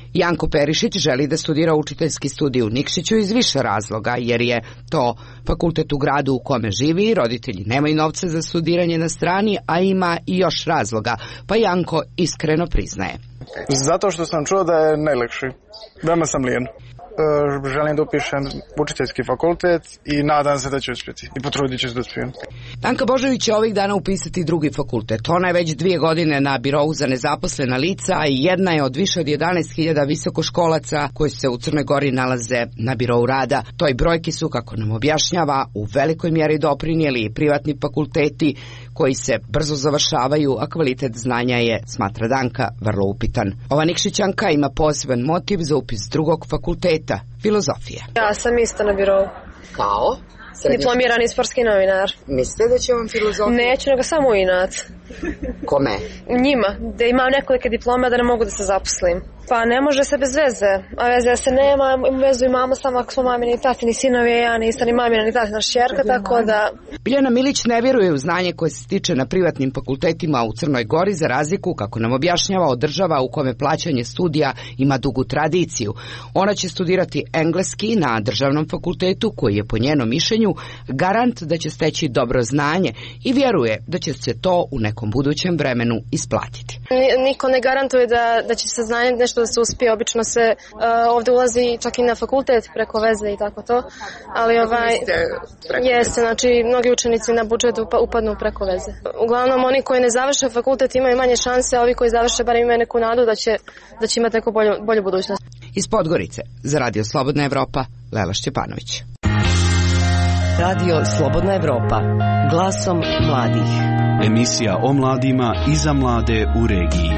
Janko Perišić želi da studira učiteljski studij u Nikšiću iz više razloga, jer je to fakultet u gradu u kome živi, roditelji nemaju novca za studiranje na strani, a ima i još razloga, pa Janko iskreno priznaje. Zato što sam čuo da je najlakši. Veoma sam lijen. Želim da upišem učiteljski fakultet i nadam se da ću uspjeti i potrudit ću se da uspijem. Anka Božović će ovih dana upisati drugi fakultet. Ona je već dvije godine na birou za nezaposlena lica i jedna je od više od jedanaest hiljada visokoškolaca koji se u Crnoj Gori nalaze na birou rada. Toj brojki su, kako nam objašnjava, u velikoj mjeri doprinijeli i privatni fakulteti koji se brzo završavaju, a kvalitet znanja je, smatra Danka, vrlo upitan. Ova Nikšićanka ima poseban motiv za upis drugog fakulteta, filozofije. Ja sam isto na birou. Kao? Diplomirani sportski novinar. Mislite da će vam filozofija? Neću, nego samo inat. Kome? Njima, da imam nekolike diplome da ne mogu da se zaposlim. Pa ne može se bez veze, a veze se nema, vezu imamo samo ako smo mamini i tatini sinovi, ja nisam ni mamina ni tatina šćerka, tako da... Biljana Milić ne vjeruje u znanje koje se stiče na privatnim fakultetima u Crnoj Gori, za razliku, kako nam objašnjava, od država u kome plaćanje studija ima dugu tradiciju. Ona će studirati engleski na državnom fakultetu, koji je po njenom mišljenju garant da će steći dobro znanje, i vjeruje da će se to u nekom budućem vremenu isplatiti. Niko ne garantuje da, da će se znanje nešto da se uspije. Obično se uh, ovdje ulazi čak i na fakultet preko veze i tako to, ali ovaj jeste, znači mnogi učenici na budžet upadnu preko veze. Uglavnom oni koji ne završe fakultet imaju manje šanse, a ovi koji završe bar imaju neku nadu da će, da će imati neku bolju, bolju budućnost. Iz Podgorice za Radio Slobodna Evropa, Lela Šćepanović. Radio Slobodna Evropa, glasom mladih. Emisija o mladima i za mlade u regiji.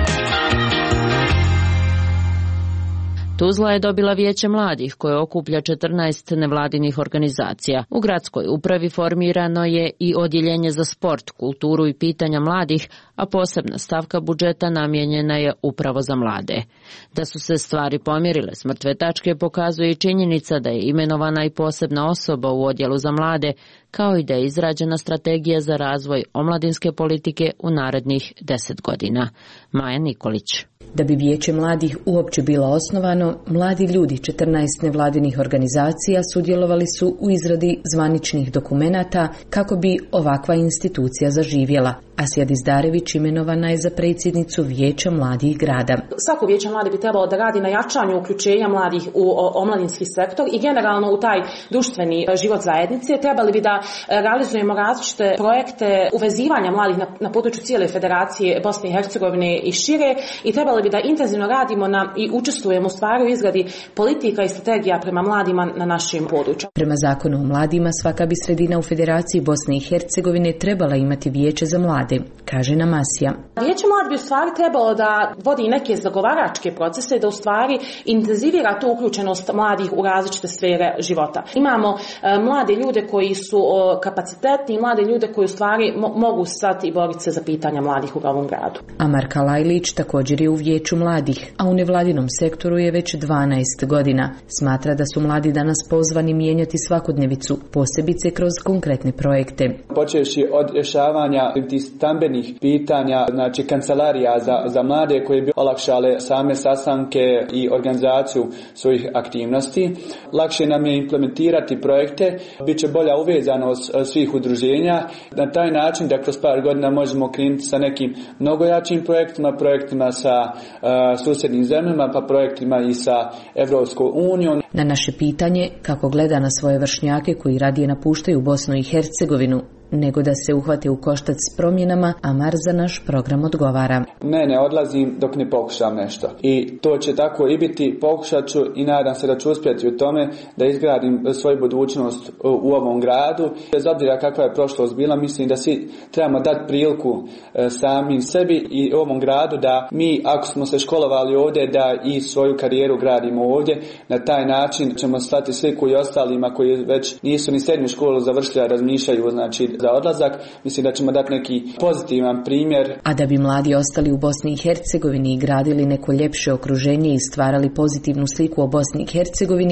Tuzla je dobila Vijeće mladih koje okuplja četrnaest nevladinih organizacija. U gradskoj upravi formirano je i odjeljenje za sport, kulturu i pitanja mladih, a posebna stavka budžeta namijenjena je upravo za mlade. Da su se stvari pomjerile s mrtve tačke pokazuje i činjenica da je imenovana i posebna osoba u odjelu za mlade, kao i da je izrađena strategija za razvoj omladinske politike u narednih deset godina. Maja Nikolić. Da bi Vijeće mladih uopće bilo osnovano, mladi ljudi četrnaest nevladinih organizacija sudjelovali su u izradi zvaničnih dokumenata kako bi ovakva institucija zaživjela. Asija Dizdarević imenovana je za predsjednicu Vijeća mladih grada. Svako Vijeće mladih bi trebalo da radi na jačanju uključenja mladih u omladinski sektor i generalno u taj društveni život zajednice. Trebali bi da realizujemo različite projekte uvezivanja mladih na, na području cijele Federacije Bosne i Hercegovine i šire, i trebali bi da intenzivno radimo na, i učestvujemo u stvari u izradi politika i strategija prema mladima na našem području. Prema zakonu o mladima, svaka bi sredina u Federaciji Bosne i Hercegovine trebala imati vijeće za mlade, kaže Namasija. Vijeće mladi bi u stvari trebalo da vodi neke zagovaračke procese, da u stvari intenzivira tu uključenost mladih u različite sfere života. Imamo e, mlade ljude koji su o, kapacitetni, mlade ljude koji u stvari mo, mogu stati i boriti se za pitanja mladih u ovom gradu. Amar Kalajlić također je u Vijeću mladih, a u nevladinom sektoru je već dvanaest godina. Smatra da su mladi danas pozvani mijenjati svakodnevicu, posebice kroz konkretne projekte. Počevši od rješavanja tih stambenih pitanja, znači kancelarija za, za mlade koje bi olakšale same sastanke i organizaciju svojih aktivnosti. Lakše nam je implementirati projekte, bit će bolja uvezanost svih udruženja. Na taj način da kroz par godina možemo krenuti sa nekim mnogo jačim projektima, projektima sa uh, susjednim zemljama, pa projektima i sa Evropskom unijom. Na naše pitanje kako gleda na svoje vršnjake koji radije napuštaju Bosnu i Hercegovinu nego da se uhvate u koštac s promjenama, Amar za naš program odgovara. Ne, ne odlazim dok ne pokušam nešto. I to će tako i biti, pokušat ću i nadam se da ću uspjeti u tome da izgradim svoju budućnost u ovom gradu. Bez obzira kakva je prošlost bila, mislim da svi trebamo dati priliku samim sebi i ovom gradu da mi, ako smo se školovali ovdje, da i svoju karijeru gradimo ovdje. Na taj način ćemo slati sliku i ostalima koji već nisu ni srednju školu završili, a razmišljaju, znači, za odlazak. Mislim da ćemo dati neki pozitivan primjer. A da bi mladi ostali u Bosni i Hercegovini i gradili neko ljepše okruženje i stvarali pozitivnu sliku o Bosni i Hercegovini,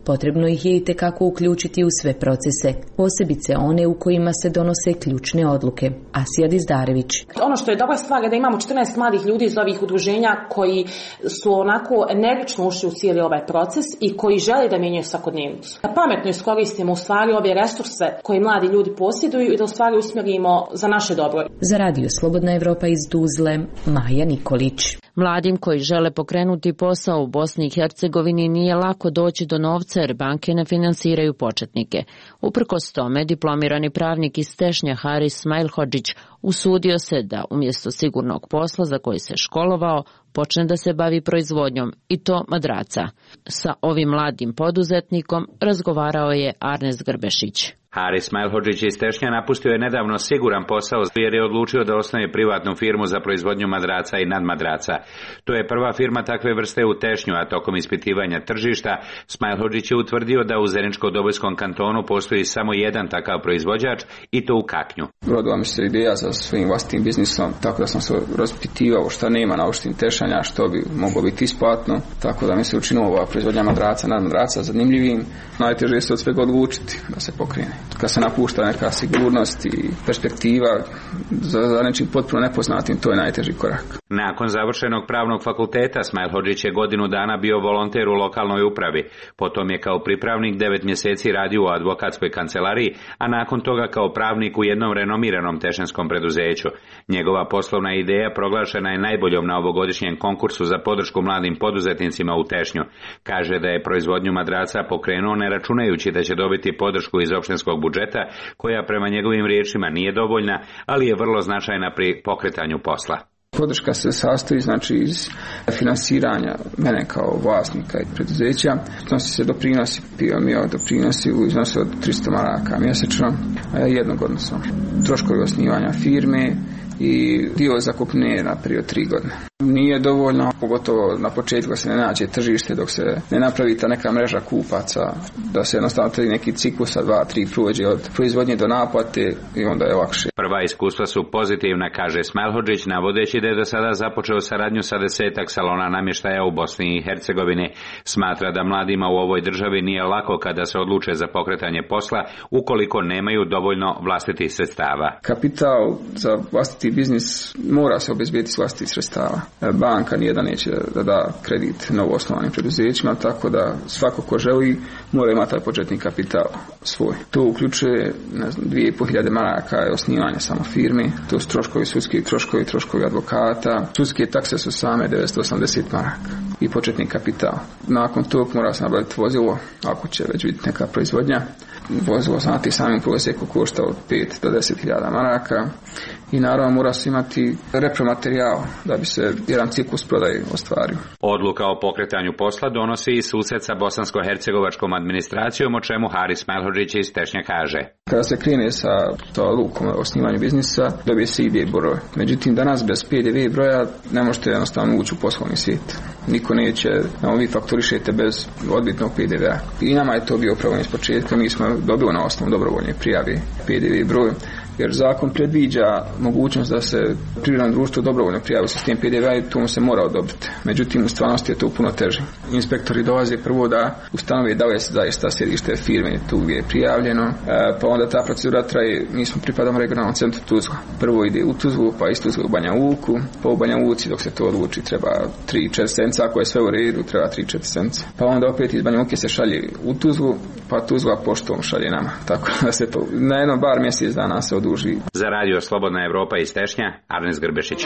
potrebno ih je itekako uključiti u sve procese, posebice one u kojima se donose ključne odluke. Asija Dizdarević. Ono što je dobra stvar je da imamo četrnaest mladih ljudi iz ovih udruženja koji su onako energično ušli u cijeli ovaj proces i koji žele da mijenjaju svakodnevnicu. Da pametno iskoristimo u stvari ove resurse koje mladi ljudi posjeduju i da u stvari usmjerimo za naše dobro. Za Radio Slobodna Evropa iz Tuzle, Maja Nikolić. Mladim koji žele pokrenuti posao u Bosni i Hercegovini nije lako doći do novca jer banke ne finansiraju početnike. Uprkos tome, diplomirani pravnik iz Tešnja Haris Smajlhodžić usudio se da umjesto sigurnog posla za koji se školovao, počne da se bavi proizvodnjom, i to madraca. Sa ovim mladim poduzetnikom razgovarao je Arnes Grbešić. Haris Smajlhodžić iz Tešnja napustio je nedavno siguran posao jer je odlučio da osnuje privatnu firmu za proizvodnju madraca i nadmadraca. To je prva firma takve vrste u Tešnju, a tokom ispitivanja tržišta Smajlhodžić je utvrdio da u Zeničko-Dobojskom kantonu postoji samo jedan takav proizvođač i to u Kaknju. Rodila mi se ideja za svojim vlastitim biznisom, tako da sam se raspitivao šta nema na opštim Tešnja, što bi moglo biti isplatno, tako da mi se učinilo ova proizvodnja madraca, nadmadraca zanimljivim. Najteže je se od svega odlučiti da se pokrene. Kad se napušta neka sigurnost i perspektiva za, za nečim potpuno nepoznatim, to je najteži korak. Nakon završenog pravnog fakulteta Smajlhodžić je godinu dana bio volonter u lokalnoj upravi. Potom je kao pripravnik devet mjeseci radio u advokatskoj kancelariji, a nakon toga kao pravnik u jednom renomiranom tešnjanskom preduzeću. Njegova poslovna ideja proglašena je najboljom na ovogodišnjem konkursu za podršku mladim poduzetnicima u Tešnju. Kaže da je proizvodnju madraca pokrenuo ne računajući da će dobiti podršku iz opštinskog budžeta, koja prema njegovim riječima nije dovoljna, ali je vrlo značajna pri pokretanju posla. Podrška se sastoji znači iz finansiranja mene kao vlasnika i preduzeća. Iznosi se doprinosi, pio mi o doprinosi u iznosu od tristo maraka mjesečno, a ja jednogodno sam. Troškovi osnivanja firme i dio zakupne na period tri godine. Nije dovoljno, pogotovo na početku se ne nađe tržište dok se ne napravi ta neka mreža kupaca, da se jednostavno taj neki ciklusa dva, tri prođe od proizvodnje do naplate i onda je lakše. Prva iskustva su pozitivna, kaže Smajlhodžić, navodeći da je do sada započeo saradnju sa desetak salona namještaja u Bosni i Hercegovini. Smatra da mladima u ovoj državi nije lako kada se odluče za pokretanje posla ukoliko nemaju dovoljno vlastitih sredstava. Kapital za vlastiti biznis mora se obezbediti s vlastitih sredstava. Banka nijedan neće da da kredit novoosnovanim preduzećima, tako da svako ko želi mora imati taj početni kapital svoj. To uključuje, ne znam, dvije i pol hiljade maraka je osnivanje samo firme, to su troškovi sudski, troškovi, troškovi advokata, sudske takse su same devetsto osamdeset maraka i početni kapital. Nakon tog mora se nabaviti vozilo, ako će već biti neka proizvodnja. Vozilo znati samim prosjeku košta od pet do deset hiljada maraka i naravno mora se imati repromaterijal da bi se jedan ciklus prodaje ostvario. Odluka o pokretanju posla donosi i susret sa bosansko-hercegovačkom administracijom, o čemu Haris Smajlhodžić iz Tešnja kaže. Kada se krene sa to lukom o osnivanju biznisa, dobije se I D broj. Međutim, danas bez P D V broja ne možete jednostavno ući u poslovni svijet. Niko neće, no, vi fakturišete bez odbitnog P D V-a. I nama je to bio problem iz početka, mi smo dobili na osnovu dobrovoljne prijave P D V broj, jer zakon predviđa mogućnost da se privredno društvo dobrovoljno prijavi u sistem P D V-a i to se mora odobriti. Međutim, u stvarnosti je to puno teže. Inspektori dolaze prvo da ustanove da li je zaista sjedište firme tu gdje je prijavljeno, pa onda ta procedura traje. Mi smo pripadamo regionalnom centru Tuzla. Prvo ide u Tuzlu, pa iz Tuzla u Banja Luku, pa u Banja Luci dok se to odluči treba tri četiri sedmice, ako je sve u redu treba tri četiri sedmice. Pa onda opet iz Banja Luke se šalje u Tuzlu, pa Tuzla poštom šalje nama. Tako da se to na jedno bar mjesec dana se oduži. Za Radio Slobodna Evropa iz Tešnja, Arnes Grbešić.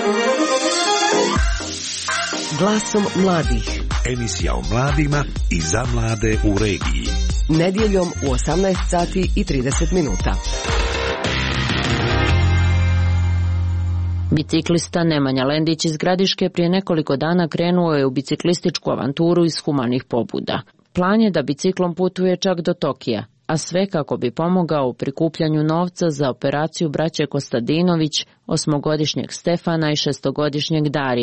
Glasom mladih. Emisija o mladima i za mlade u regiji. Nedjeljom u osamnaest sati i trideset minuta. Biciklista Nemanja Lendić iz Gradiške prije nekoliko dana krenuo je u biciklističku avanturu iz humanih pobuda. Plan je da biciklom putuje čak do Tokija, a sve kako bi pomogao u prikupljanju novca za operaciju braće Kostadinović, osmogodišnjeg Stefana i šestogodišnjeg Darija,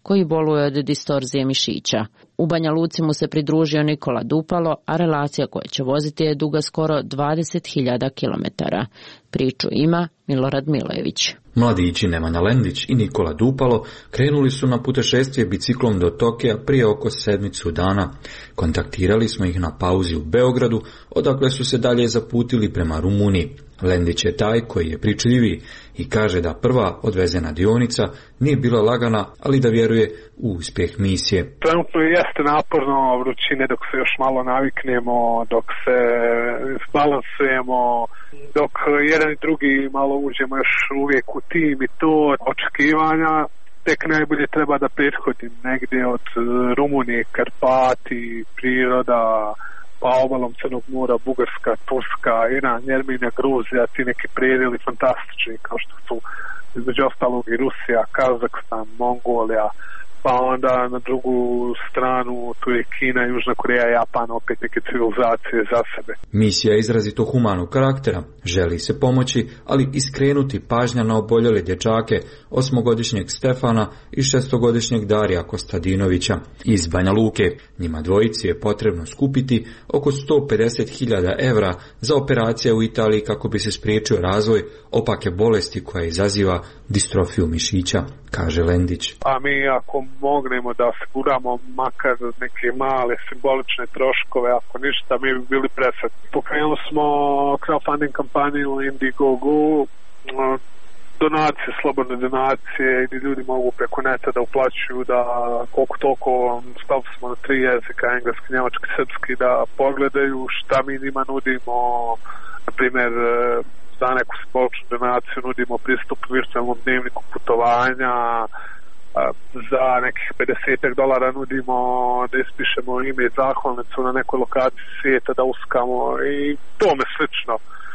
koji boluje od distorzije mišića. U Banja Luci mu se pridružio Nikola Dupalo, a relacija koja će voziti je duga skoro dvadeset hiljada kilometara. Priču ima Milorad Milojević. Mladići Nemanja Lendić i Nikola Dupalo krenuli su na putešestvije biciklom do Tokija prije oko sedmicu dana. Kontaktirali smo ih na pauzi u Beogradu, odakle su se dalje zaputili prema Rumuniji. Lendić je taj koji je pričljiviji i kaže da prva odvezena dionica nije bila lagana, ali da vjeruje u uspjeh misije. Trenutno jeste naporno, vrućine dok se još malo naviknemo, dok se balansujemo, dok jedan i drugi malo uđemo još uvijek u tim i to očekivanja. Tek najbolje treba da prethodim negdje od Rumunije, Karpati, priroda, pa obalom Crnog mora, Bugarska, Turska, Iran, Jermenija, Gruzija, ti neki predjeli fantastični kao što su između ostalog i Rusija, Kazahstan, Mongolija, pa onda na drugu stranu tu je Kina, Južna Koreja, Japan, opet neke civilizacije za sebe. Misija je izrazito humanog karaktera, želi se pomoći, ali iskrenuti pažnja na oboljele dječake, osmogodišnjeg Stefana i šestogodišnjeg Darija Kostadinovića iz Banja Luke. Njima dvojici je potrebno skupiti oko sto pedeset hiljada evra za operacije u Italiji kako bi se spriječio razvoj opake bolesti koja izaziva distrofiju mišića, kaže Lendić. A mi ako mognemo da osiguramo makar neke male simbolične troškove, ako ništa, mi bi bili presretni. Pokrenuli smo crowdfunding kampanju Indiegogo, donacije, slobodne donacije, gdje ljudi mogu preko neta da uplaćuju, da koliko toliko, stavili smo na tri jezika, engleski, njemački, srpski, da pogledaju šta mi njima nudimo, na primjer, za neku simboličnu donaciju nudimo pristup virtualnom dnevniku putovanja, za nekih pedeset dolara nudimo da ispišemo ime i zahvalnicu na nekoj lokaciji svijeta, da uskamo i tome slično.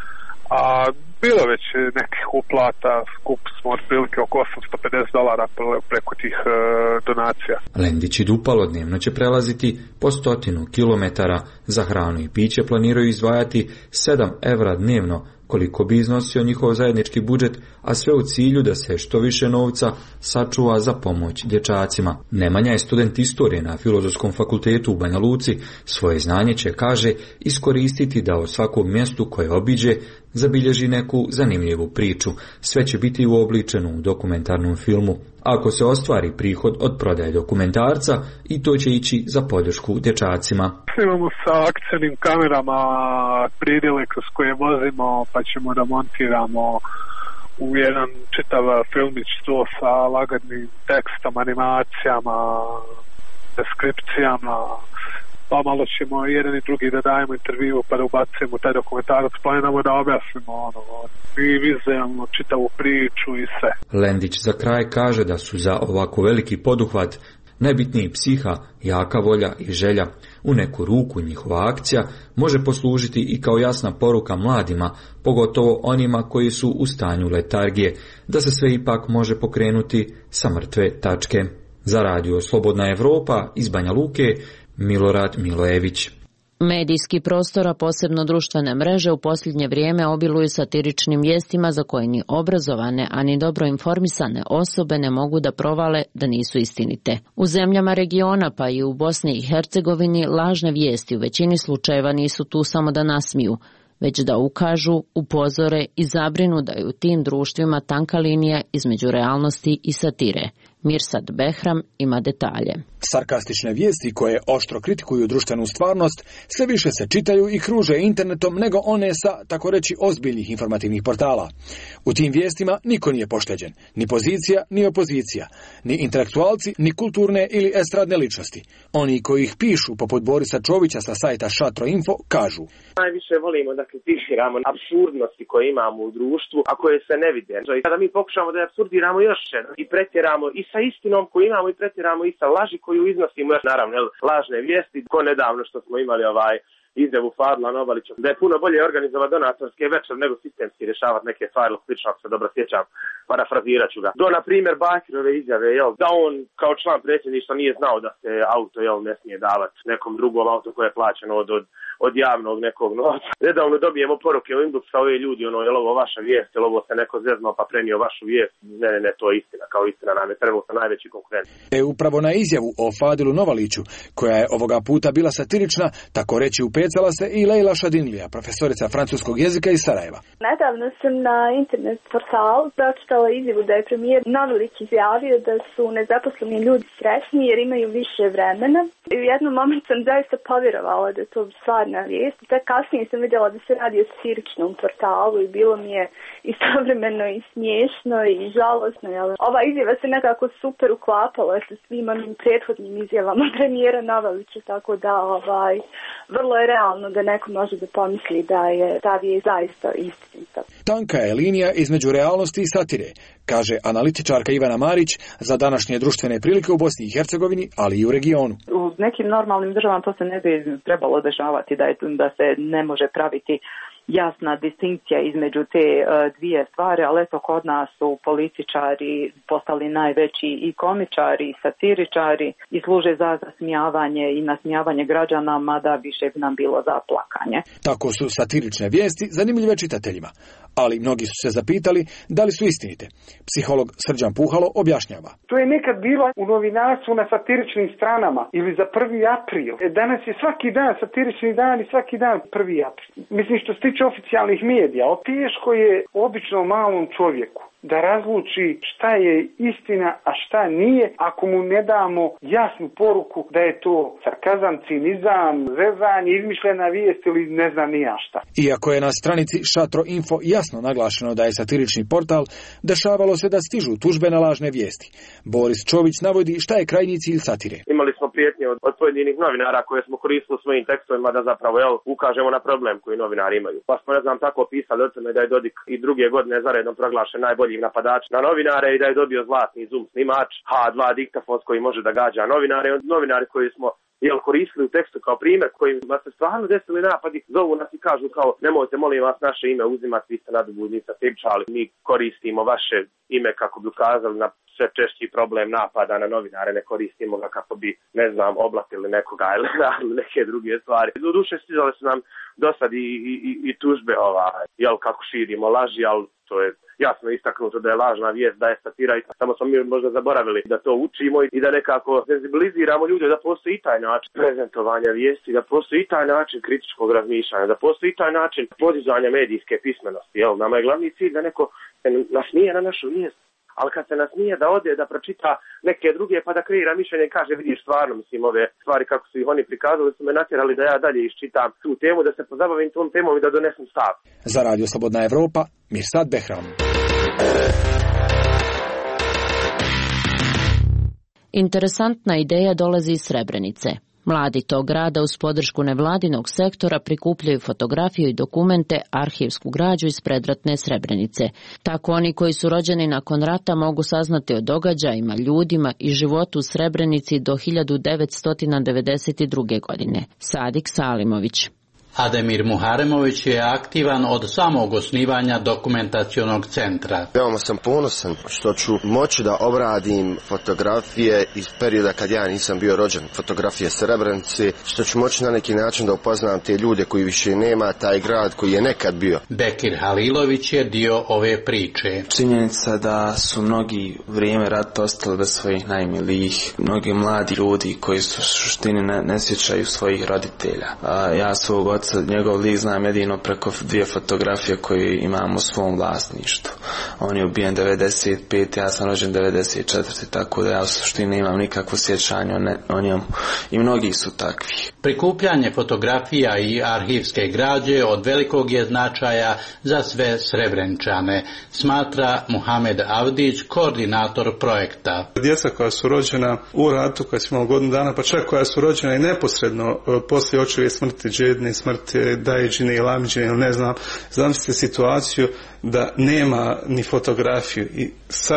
A bilo već nekih uplata, skup smo otprilike oko osamsto pedeset dolara preko tih e, donacija. Lendić i Dupalo dnevno će prelaziti po stotinu kilometara. Za hranu i piće planiraju izdvajati sedam evra dnevno, koliko bi iznosio njihov zajednički budžet, a sve u cilju da se što više novca sačuva za pomoć dječacima. Nemanja je student istorije na Filozofskom fakultetu u Banja Luci. Svoje znanje će, kaže, iskoristiti da o svakom mjestu koje obiđe zabilježi neku zanimljivu priču. Sve će biti uobličeno u dokumentarnom filmu. Ako se ostvari prihod od prodaje dokumentarca, i to će ići za podršku dječacima. Imamo sa akcijnim kamerama pridjele kroz koje vozimo, pa ćemo da montiramo u jedan čitav filmić to sa laganim tekstom, animacijama, deskripcijama. Pa malo ćemo jedan i drugi da dajemo intervju pa da ubacujemo taj dokumentarac, planiramo da objasnimo ono, i vizualno čitavu priču i sve. Lendić za kraj kaže da su za ovako veliki poduhvat najbitniji psiha, jaka volja i želja. U neku ruku njihova akcija može poslužiti i kao jasna poruka mladima, pogotovo onima koji su u stanju letargije, da se sve ipak može pokrenuti sa mrtve tačke. Za radio Slobodna Evropa iz Banja Luke, Milorad Milojević. Medijski prostor, a posebno društvene mreže, u posljednje vrijeme obiluju satiričnim vijestima za koje ni obrazovane, a ni dobro informisane osobe ne mogu da provale da nisu istinite. U zemljama regiona, pa i u Bosni i Hercegovini, lažne vijesti u većini slučajeva nisu tu samo da nasmiju, već da ukažu, upozore i zabrinu da je u tim društvima tanka linija između realnosti i satire. Mirsad Behram ima detalje. Sarkastične vijesti koje oštro kritikuju društvenu stvarnost sve više se čitaju i kruže internetom nego one sa, tako reći, ozbiljnih informativnih portala. U tim vijestima niko nije pošteđen, ni pozicija, ni opozicija, ni intelektualci, ni kulturne ili estradne ličnosti. Oni koji ih pišu, poput Borisa Čovića sa sajta Šatro Info, kažu: najviše volimo da kritiziramo apsurdnosti koje imamo u društvu, a koje se ne vide. I kada mi pokušamo da je apsurdiramo još i pretjeramo i sa istinom koju imamo i pretjeramo i sa laži koju iznosimo, naravno, lažne vijesti, ko nedavno što smo imali ovaj izjavu Fadla Novalića, da je puno bolje organizovati donatorske večer nego sistemski rješavati neke stvari, slično ako se dobro sjećam, parafrazirat ću ga. Do, na primjer, Bakirove izjave, jel, da on kao član predsjedništva nije znao da se auto, jel, ne smije davati nekom drugom auto koje je plaćeno od, od, od javnog nekog novca. Nedavno dobijemo poruke u inbox kao ovi ljudi, ono, jel ovo vaša vijest, jel ovo se neko zeznuo pa prenio vašu vijest. Ne, ne, ne, to je istina, kao istina nam je trenutno najveći konkurent. E upravo na izjavu o Fadilu Novaliću, koja je ovoga puta bila satirična, tako reći upecala se i Lejla Šadinlija, profesorica francuskog jezika iz Sarajeva. Nedavno sam na internet portalu pročitala izjavu da je premijer Novalić izjavio da su nezaposleni ljudi srećni jer imaju više vremena. I u jednom momentu sam zaista povjerovala da je to stvarna vijest. Tek kasnije sam vidjela da se radi o satiričnom portalu i bilo mi je istovremeno i smiješno i žalosno. Jel? Ova izjava se nekako super uklapala sa svim onim prethodnim izjavama premijera Novalića, tako da ovaj, vrlo je realno da neko može da pomisli da je ta vijest zaista istinita. Tanka je linija između realnosti i satire, kaže analitičarka Ivana Marić za današnje društvene prilike u Bosni i Hercegovini, ali i u regionu. U nekim normalnim državama to se ne bi trebalo dešavati, da, je, da se ne može praviti jasna distinkcija između te uh, dvije stvari, ali eto kod nas su političari postali najveći i komičari i satiričari i služe za zasmijavanje i nasmijavanje građana, mada više bi nam bilo za plakanje. Tako su satirične vijesti zanimljive čitateljima, ali mnogi su se zapitali da li su istinite. Psiholog Srđan Puhalo objašnjava. To je nekad bilo u novinarstvu na satiričnim stranama ili za prvi april. E, danas je svaki dan satirični dan i svaki dan prvi april. Mislim što se tiče oficijalnih medija, teško je običnom malom čovjeku da razluči šta je istina, a šta nije, ako mu ne damo jasnu poruku da je to sarkazam, cinizam, zezanje, izmišljena vijest ili ne znam ni ja šta. Iako je na stranici Šatro Info jasno naglašeno da je satirični portal, dešavalo se da stižu tužbe na lažne vijesti. Boris Čović navodi šta je krajnji cilj satire. Imali smo prijetnje od, od pojedinih novinara koje smo koristili u svojim tekstovima da zapravo jel, ukažemo na problem koji novinari imaju. Pa smo ne znam tako pisali o tome da je Dodik i druge godine zaredom proglašen najbolji napadač na novinare i da je dobio zlatni zoom snimač ha dva diktafon s koji može da gađa novinare. Novinari koji smo jel koristili u tekstu kao primjer kojima se stvarno desili napadi, zovu nas i kažu kao nemojte molim vas naše ime uzimati, vi ste nadobudni satiričari, mi koristimo vaše ime kako bi ukazali na sve češći problem napada na novinare, ne koristimo ga kako bi, ne znam, oblatili nekoga ili neke druge stvari. Do duše stizale su nam dosad i, i, i tužbe ovaj, jel kako širimo laži, ali to je jasno istaknuto da je lažna vijest, da je satira i samo smo mi možda zaboravili da to učimo i da nekako senzibiliziramo ljude da postoji i taj način prezentovanja vijesti, da postoji i taj način kritičkog razmišljanja, da postoji i taj način podizanja medijske pismenosti. Jel, nama je glavni cilj da neko nasmije na našu vijest, ali kad se nasmije da ode, da pročita neke druge pa da kreira mišljenje i kaže vidiš stvarno, mislim, ove stvari kako su ih oni prikazali su me natjerali da ja dalje iščitam tu temu, da se pozabavim tom temom i da donesem stav. Za Radio Slobodna Evropa, Mirsad Behram. Interesantna ideja dolazi iz Srebrenice. Mladi tog grada uz podršku nevladinog sektora prikupljaju fotografiju i dokumente, arhivsku građu iz predratne Srebrenice. Tako oni koji su rođeni nakon rata mogu saznati o događajima, ljudima i životu u Srebrenici do hiljadu devetsto devedeset druge. godine. Sadik Salimović. Ademir Muharemović je aktivan od samog osnivanja dokumentacionog centra. Veoma sam ponosan što ću moći da obradim fotografije iz perioda kad ja nisam bio rođen, fotografije Srebrenice, što ću moći na neki način da upoznam te ljude koji više nema, taj grad koji je nekad bio. Bekir Halilović je dio ove priče. Činjenica da su mnogi u vrijeme rata ostali bez svojih najmilijih, mnogi mladi ljudi koji su u suštini ne, ne sjećaju svojih roditelja. A ja svog oca, njegov lik znam jedino preko dvije fotografije koje imamo u svom vlasništvu. On je ubijen devedeset pete. ja sam rođen devedeset četvrte. tako da ja u suštini imam nikakvo sjećanje o njemu. I mnogi su takvi. Prikupljanje fotografija i arhivske građe od velikog je značaja za sve Srebrenčane, smatra Muhamed Avdić, koordinator projekta. Djeca koja su rođena u ratu, koja su imala godinu dana, pa čak koja su rođena i neposredno poslije očeve smrti, Džedne smrti, Dajđine i Lamđine, ili ne znam, zamislite situaciju da nema ni fotografiju i sad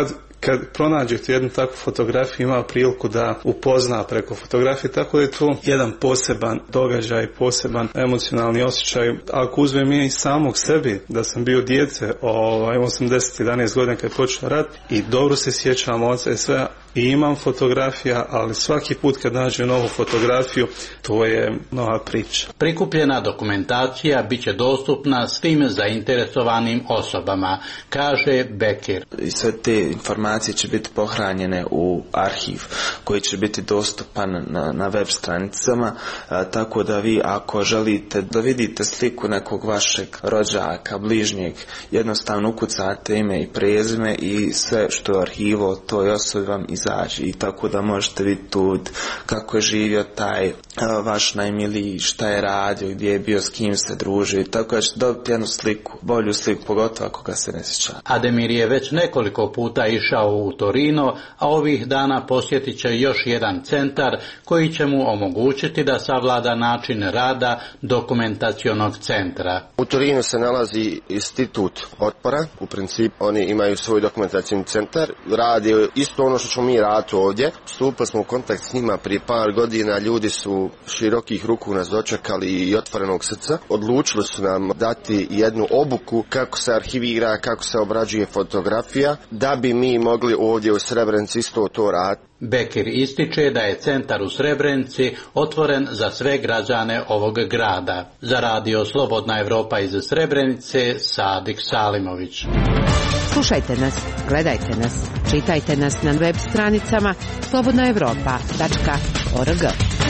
kad pronađete jednu takvu fotografiju ima priliku da upozna preko fotografije, tako je to jedan poseban događaj, poseban emocionalni osjećaj. Ako uzmem je i samog sebi, da sam bio djece, ovaj, osamdeset jedanaest godina kad je počeo rat i dobro se sjećam oca i sve, i imam fotografija, ali svaki put kad nađem novu fotografiju, to je nova priča. Prikupljena dokumentacija bit će dostupna svim zainteresovanim osobama, kaže Bekir. I sve te informacije će biti pohranjene u arhiv koji će biti dostupan na, na web stranicama, a, tako da vi ako želite da vidite sliku nekog vašeg rođaka, bližnjeg, jednostavno ukucate ime i prezime i sve što je arhivo o toj osobi vam izađe i tako da možete vidjeti tu kako je živio taj a, vaš najmiliji, šta je radio, gdje je bio, s kim se družio i tako da ćete dobiti jednu sliku, bolju sliku, pogotovo ako ga se ne sjeća. Ademir je već nekoliko puta išao u Torino, a ovih dana posjetit će još jedan centar koji će mu omogućiti da savlada način rada dokumentacionog centra. U Torinu se nalazi institut otpora, u principu oni imaju svoj dokumentacijni centar, radi isto ono što ćemo mi raditi ovdje. Stupili smo u kontakt s njima prije par godina, ljudi su širokih ruku nas dočekali i otvorenog srca. Odlučili su nam dati jednu obuku kako se arhivira, kako se obrađuje fotografija, da bi mi mogli ovdje u Srebrenici isto to raditi. Bekir ističe da je centar u Srebrenici otvoren za sve građane ovog grada. Za radio Slobodna Evropa iz Srebrenice, Sadik Salimović. Slušajte nas, gledajte nas, čitajte nas na web stranicama slobodna evropa tačka org.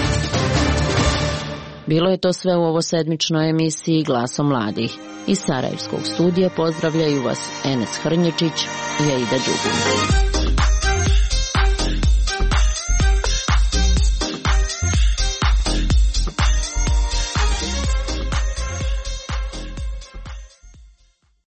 Bilo je to sve u ovosedmičnoj emisiji Glasom mladih. Iz Sarajevskog studija pozdravljaju vas Enes Hrnječić i Aida Đugum.